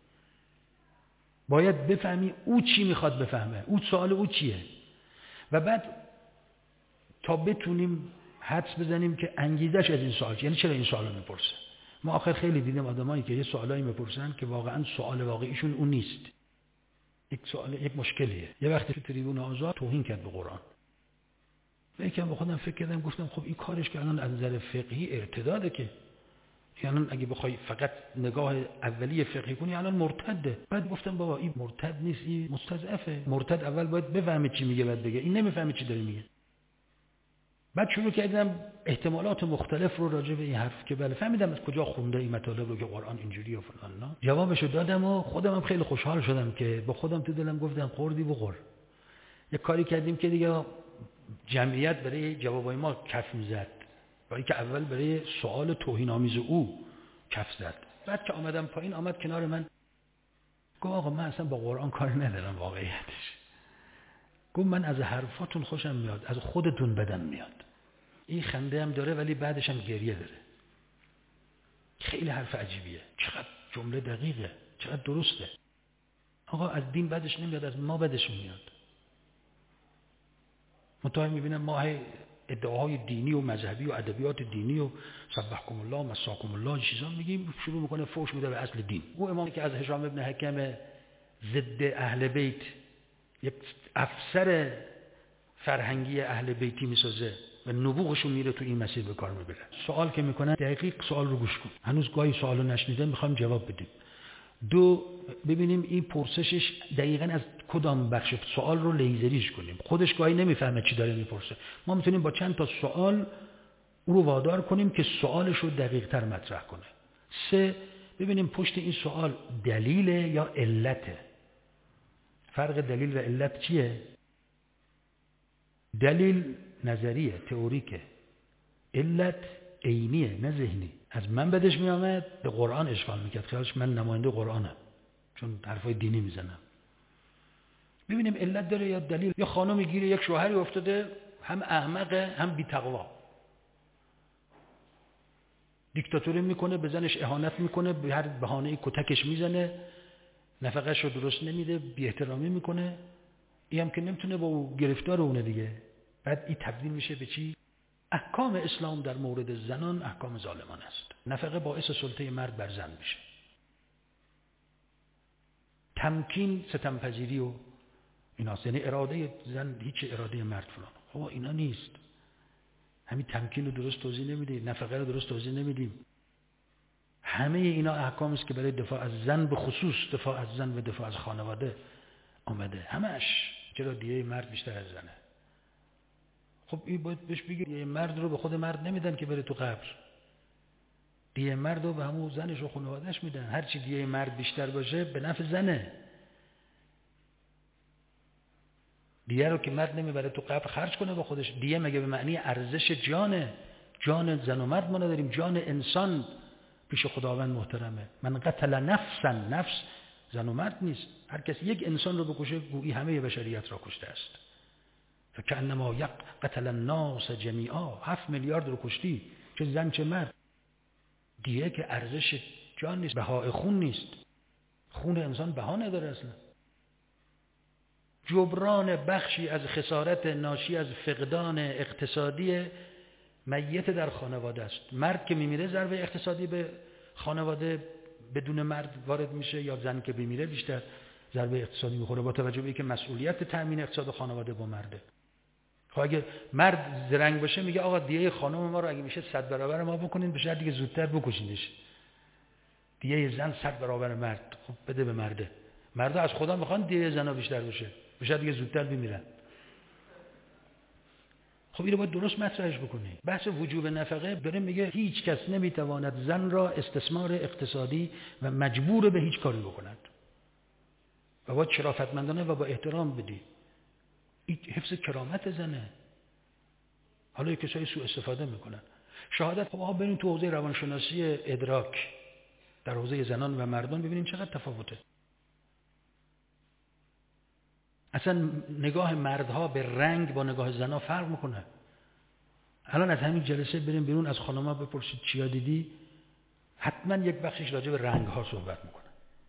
باید بفهمی او چی میخواد بفهمه، او سوال او چیه، و بعد تا بتونیم حدس بزنیم که انگیزش از این سوال چیه، یعنی چرا این سوالو میپرسه. ما آخر خیلی دیدیم آدمایی که یه سوالایی میپرسن که واقعا سوال واقعیشون اون نیست، یک سوال، یک مشکلیه. یه وقتی تو تریبون آزاد توهین کرد به قرآن، یکم با خودم فکر کردم گفتم خب این کارش که الان از نظر فقهی ارتداده، که یعنی اگه بخوای فقط نگاه اولیه فقهی کنی الان مرتده. بعد گفتم بابا این مرتد نیست، این مستضعفه. مرتد اول باید بفهمه چی میگه بعد بگه. این نمیفهمه چی داره میگه. بعد شروع کردم احتمالات مختلف رو راجع به این حرف که بله فهمیدم از کجا خونده این مطالب رو که قرآن اینجوری و فلان نه. جوابشو دادم و خودم هم خیلی خوشحال شدم که با خودم تو دلم گفتم خوردی بخور. یه کاری کردیم که دیگه جمعیت برای جوابای ما کف میزد، برای که اول برای سوال توهین‌آمیز او کف زد. بعد که آمدم پایین آمد کنار من گفت آقا من اصلا با قرآن کار ندارم واقعیتش. گفت من از حرفاتون خوشم میاد، از خودتون بدم میاد. این خنده هم داره ولی بعدش هم گریه داره. خیلی حرف عجیبیه، چقدر جمله دقیقه، چقدر درسته. آقا از دین بدش نمیاد، از ما بدش میاد. منتها میبینم ما ادعاهای دینی و مذهبی و ادبیات دینی و سبحکم الله و مساکم الله چیزا میگیم، شروع میکنه فوش میده به اصل دین. او امامی که از هشام ابن حکم ضد اهل بیت یک افسر فرهنگی اهل بیتی میسازه و نبوغشون میره تو این مسیر به کار میبره. سوال که میکنن دقیق سوال رو گوش کن. هنوز گاهی سوالو نشنیده میخوایم جواب بدیم. دو، ببینیم این پرسشش دقیقاً از کدام بخش سوال رو لیزریش کنیم. خودش گاهی نمیفهمه چی داره میپرسه. ما میتونیم با چند تا سوال او رو وادار کنیم که سوالش رو دقیق تر مطرح کنه. سه، ببینیم پشت این سوال دلیله یا علته. فرق دلیل و علت چیه؟ دلیل نظریه، تئوریکه. علت عینیه، نه ذهنی. از من بدش میامد به قرآن اشغال میکرد، خیالش من نماینده قرآنم چون حرفای دینی میزنم. ببینیم علت داره یا دلیل. یا خانمی گیره یک شوهری افتاده، هم احمقه هم بی‌تقوا، دیکتاتوری میکنه، به زنش اهانت میکنه، به هر بهانه‌ای کتکش میزنه، نفقه‌اش رو درست نمیده، بی احترامی میکنه. این هم که نمیتونه با او گرفتار اونه دیگه. بعد این تبدیل میشه به چی؟ احکام اسلام در مورد زنان احکام ظالمان است. نفقه باعث سلطه مرد بر زن میشه. تمکین ستمپذیری و ایناست، یعنی اراده زن هیچ اراده مرد فلان. خب اینا نیست. همین تمکین رو درست توضیح نمیدیم، نفقه رو درست توضیح نمیدیم. همه اینا احکام است که برای دفاع از زن، به خصوص دفاع از زن و دفاع از خانواده آمده. همش. چرا دیگه مرد بیشتر از زنه؟ خب این باید بهش بگی دیگه مرد رو به خود مرد نمیدن که بره تو قبر. دیگه مرد رو به همون زنش و خانوادهش میدن. هرچی دیگه مرد بیشتر باشه به نفع زنه. دیگه رو که مرد نمیبره تو قبر خرج کنه با خودش. دیگه مگه به معنی ارزش جانه؟ جان زن و مرد ما نداریم، جان انسان پیش خداوند محترمه. من قتل نفسا، نفس زن و مرد نیست. هر کسی یک انسان رو بکشه گویی همه بشریت را کشته است. فکأنما یک قتل الناس جمیعا. هفت میلیارد رو کشتی، چه زن چه مرد. دیگه که ارزش جان نیست، بهای خون نیست. خون انسان بها نداره اصلا. جبران بخشی از خسارت ناشی از فقدان اقتصادی میت در خانواده است. مرد که میمیره ضربه اقتصادی به خانواده بدون مرد وارد میشه، یا زن که بمیره بیشتر ضربه اقتصادی میخوره، با توجه به اینکه مسئولیت تامین اقتصاد خانواده با مرده. خب اگه مرد زرنگ باشه میگه آقا دیگه خانم ما رو اگه میشه صد برابر ما بکنین، بشه دیگه زودتر بکشینش. دیگه زن صد برابر مرد، خب بده به مرده. مردا از خدا میخوان دیگه زنا بیشتر بشه، بشه دیگه زودتر بمیرن. خب اینو باید درست مطرحش بکنی. بحث وجوب نفقه داره میگه هیچ کس نمیتواند زن را استثمار اقتصادی و مجبور به هیچ کاری بکند. و باید شرافتمندانه و با احترام بدی. این حفظ کرامت زنه. حالا یک کسایی سوء استفاده میکنن. شهادت، خب آقا بریم تو حوزه روانشناسی ادراک در حوزه زنان و مردان ببینیم چقدر تفاوته. اصلا نگاه مردها به رنگ با نگاه زنها فرق میکنه. الان از همین جلسه بریم بیرون، از خانم‌ها بپرسید چیا دیدی، حتما یک بخشش راجع به رنگ‌ها صحبت میکنه.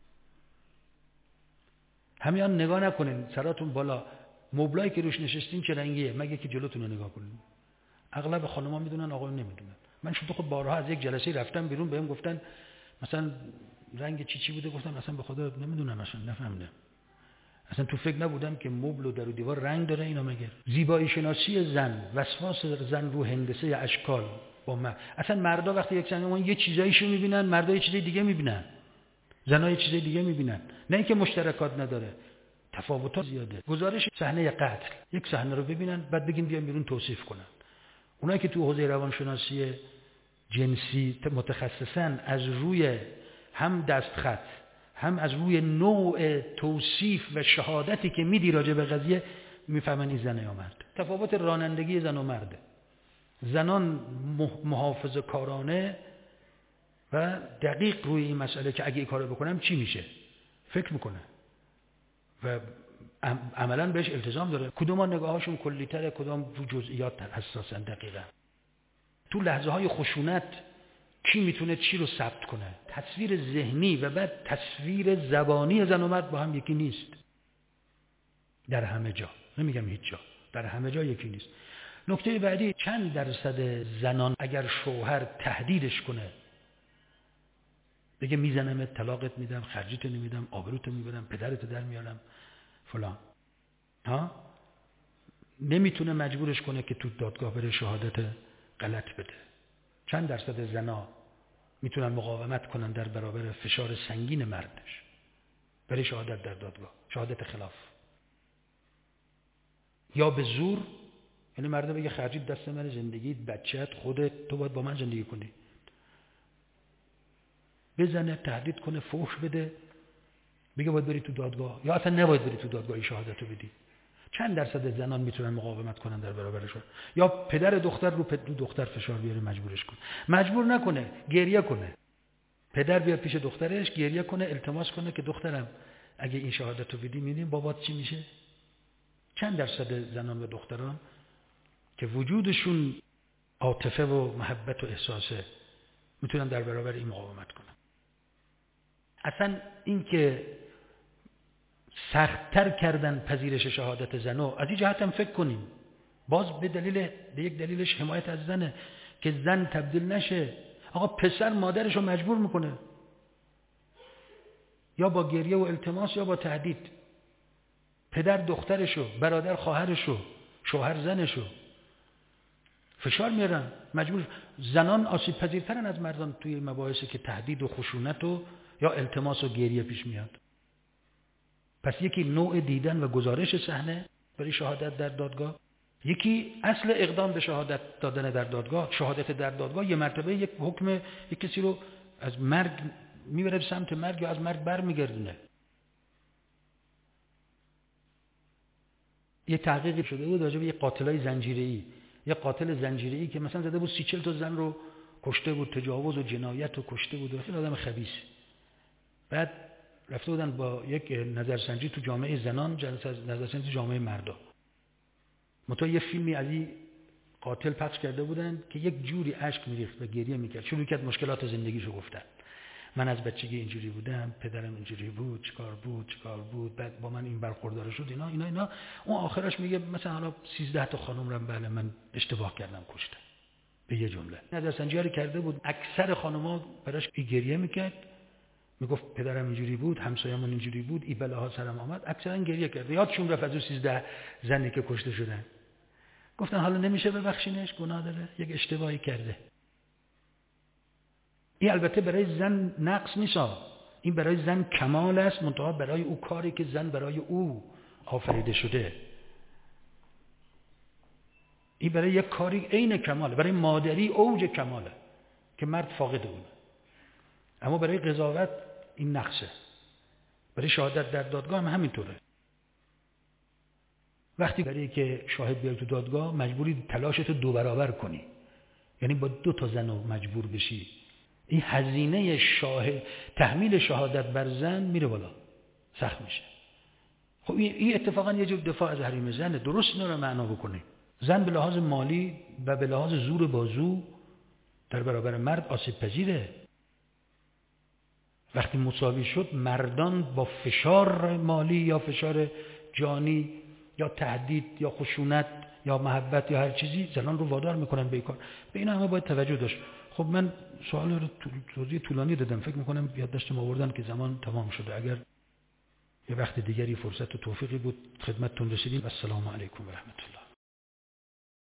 همیان نگاه نکنین سراتون بالا، مبلایی که روش نشستین چه رنگیه، مگه که جلوتون رو نگاه کنین. اغلب خانم‌ها میدونن، آقایون نمیدونن. من شده خود بارها از یک جلسه رفتم بیرون، بهم گفتن مثلا رنگ چی چی بوده، گفتم اصلا به خدا نمیدونم، اصلا نفهمیدم. اصلا تو فکر نبودم که مبل و در و دیوار رنگ داره اینا. مگر زیبایی شناسی زن، وسواس زن رو هندسه اشکال با مرد. اصلا مردا وقتی یک زن یه چیزاییشو میبینن، مردا یه چیزای دیگه میبینن، زنا یه چیزای دیگه میبینن. نه اینکه مشترکات نداره، تفاوتات زیاده. گزارش صحنه قتل، یک صحنه رو ببینن بعد بگین بیان بیرون توصیف کنن. اونایی که تو حوزه روانشناسی جنسی متخصصن، از روی هم دستخط هم از روی نوع توصیف و شهادتی که میدی راجع به قضیه میفهمن این زنه یا مرد. تفاوت رانندگی زن و مرده. زنان محافظه کارانه و دقیق روی این مسئله که اگه این کارو بکنم چی میشه فکر میکنه و عملا بهش التزام داره. کدوم نگاهاشون کلی‌تره، کدوم رو جزئیات حساسن. دقیقاً تو لحظه های خشونت کی میتونه چی رو ثبت کنه. تصویر ذهنی و بعد تصویر زبانی زن و مرد با هم یکی نیست در همه جا. نمیگم هیچ جا، در همه جا یکی نیست. نکته بعدی، چند درصد زنان اگر شوهر تهدیدش کنه، بگه میزنمت، طلاقت میدم، خرجیت نمیدم، آبروت میبرم، پدرت در میارم فلان، ها، نمیتونه مجبورش کنه که تو دادگاه بره شهادت غلط بده. چند درصد زنا میتونن مقاومت کنن در برابر فشار سنگین مردش برای شهادت در دادگاه، شهادت خلاف، یا به زور. یعنی مرد بگه خرجیت دست من، زندگیت، بچه‌ت، خودت، تو باید با من زندگی کنی، بزنه، تهدید کنه، فحش بده، بگه باید بری تو دادگاه، یا اصلا نباید بری تو دادگاه شهادت رو بدی. چند درصد زنان میتونن مقاومت کنن در برابرشون؟ یا پدر دختر رو پدر دختر فشار بیاره مجبورش کنه، مجبور نکنه، گریه کنه. پدر بیاد پیش دخترش گریه کنه، التماس کنه که دخترم اگه این شهادت رو بدی میدیم بابات چی میشه؟ چند درصد زنان و دختران که وجودشون عاطفه و محبت و احساسه میتونن در برابر این مقاومت کنن؟ اصلا این که سخت‌تر کردن پذیرش شهادت زنا، از این جهت هم فکر کنیم، باز به دلیل به یک دلیلش حمایت از زنه که زن تبدیل نشه. آقا پسر مادرش رو مجبور میکنه، یا با گریه و التماس یا با تهدید. پدر دخترشو، برادر خواهرشو، شوهر زنشو فشار میارن، مجبور. زنان آسیب پذیرترن از مردان توی مباحثی که تهدید و خشونت و یا التماس و گریه پیش میاد. پس یکی نوع دیدن و گزارش صحنه برای شهادت در دادگاه، یکی اصل اقدام به شهادت دادن در دادگاه. شهادت در دادگاه یه مرتبه یک حکم یک کسی رو از مرگ میبره سمت مرگ یا از مرگ برمیگردونه. یه تحقیقی شده بود راجع به یه قاتلای زنجیره‌ای، یه قاتل زنجیره‌ای که مثلا زده بود سی چهل تا زن رو کشته بود، تجاوز و جنایت رو کشته بود، خیلی آدم خبیث. بعد رفته بودن با یک نظرسنجی تو جامعه زنان، جلسه از نظرسنجی جامعه مردا، متأ یه فیلمی از این قاتل پخش کرده بودن که یک جوری اشک میریخت و گریه میکرد، شروع کرد مشکلات زندگیشو گفتن. من از بچگی اینجوری بودم، پدرم اینجوری بود، چیکار بود چیکار بود، بعد با من این برخوردار شد، اینا اینا اینا. اون آخرش میگه مثلا حالا سیزده تا خانم رو بله من اشتباه کردم کشتم، به یه جمله. نظرسنجی رو کرده بود، اکثر خانم‌ها براش گریه میکرد، میگفت پدرم اینجوری بود، همسایه‌مون اینجوری بود، این بلاها سرم آمد، اکثرا گریه کرد. یادشون رفت از اون سیزده زنی که کشته شدن. گفتن حالا نمیشه ببخشینش، گناه داره، یک اشتباهی کرده. این البته برای زن نقص نیست، این برای زن کمال است، منتها برای او کاری که زن برای او آفریده شده، این برای یک کاری عین کماله، برای مادری اوج کماله که مرد فاقد اونه. اما برای قضاوت این نقصه. برای شهادت در دادگاه هم همینطوره. وقتی برای که شاهد بیاری تو دادگاه مجبوری تلاشتو دو برابر کنی، یعنی با دو تا زن مجبور بشی. این هزینه شاهد تحمیل شهادت بر زن میره بالا، سخت میشه. خب این اتفاقا یه جور دفاع از حریم زنه. درست اینا رو معنا بکنیم. زن به لحاظ مالی و به لحاظ زور بازو در برابر مرد آسیب پذیره. وقتی مساوی شد مردان با فشار مالی یا فشار جانی یا تهدید یا خشونت یا محبت یا هر چیزی زنان رو وادار میکنن به این کار. به اینا همه باید توجه داشت. خب من سوال رو توضیح طولانی دادم، فکر میکنم یادداشتم آوردن که زمان تمام شده. اگر یه وقت دیگری فرصت و توفیقی بود خدمتتون رسیدیم. السلام علیکم و رحمت الله.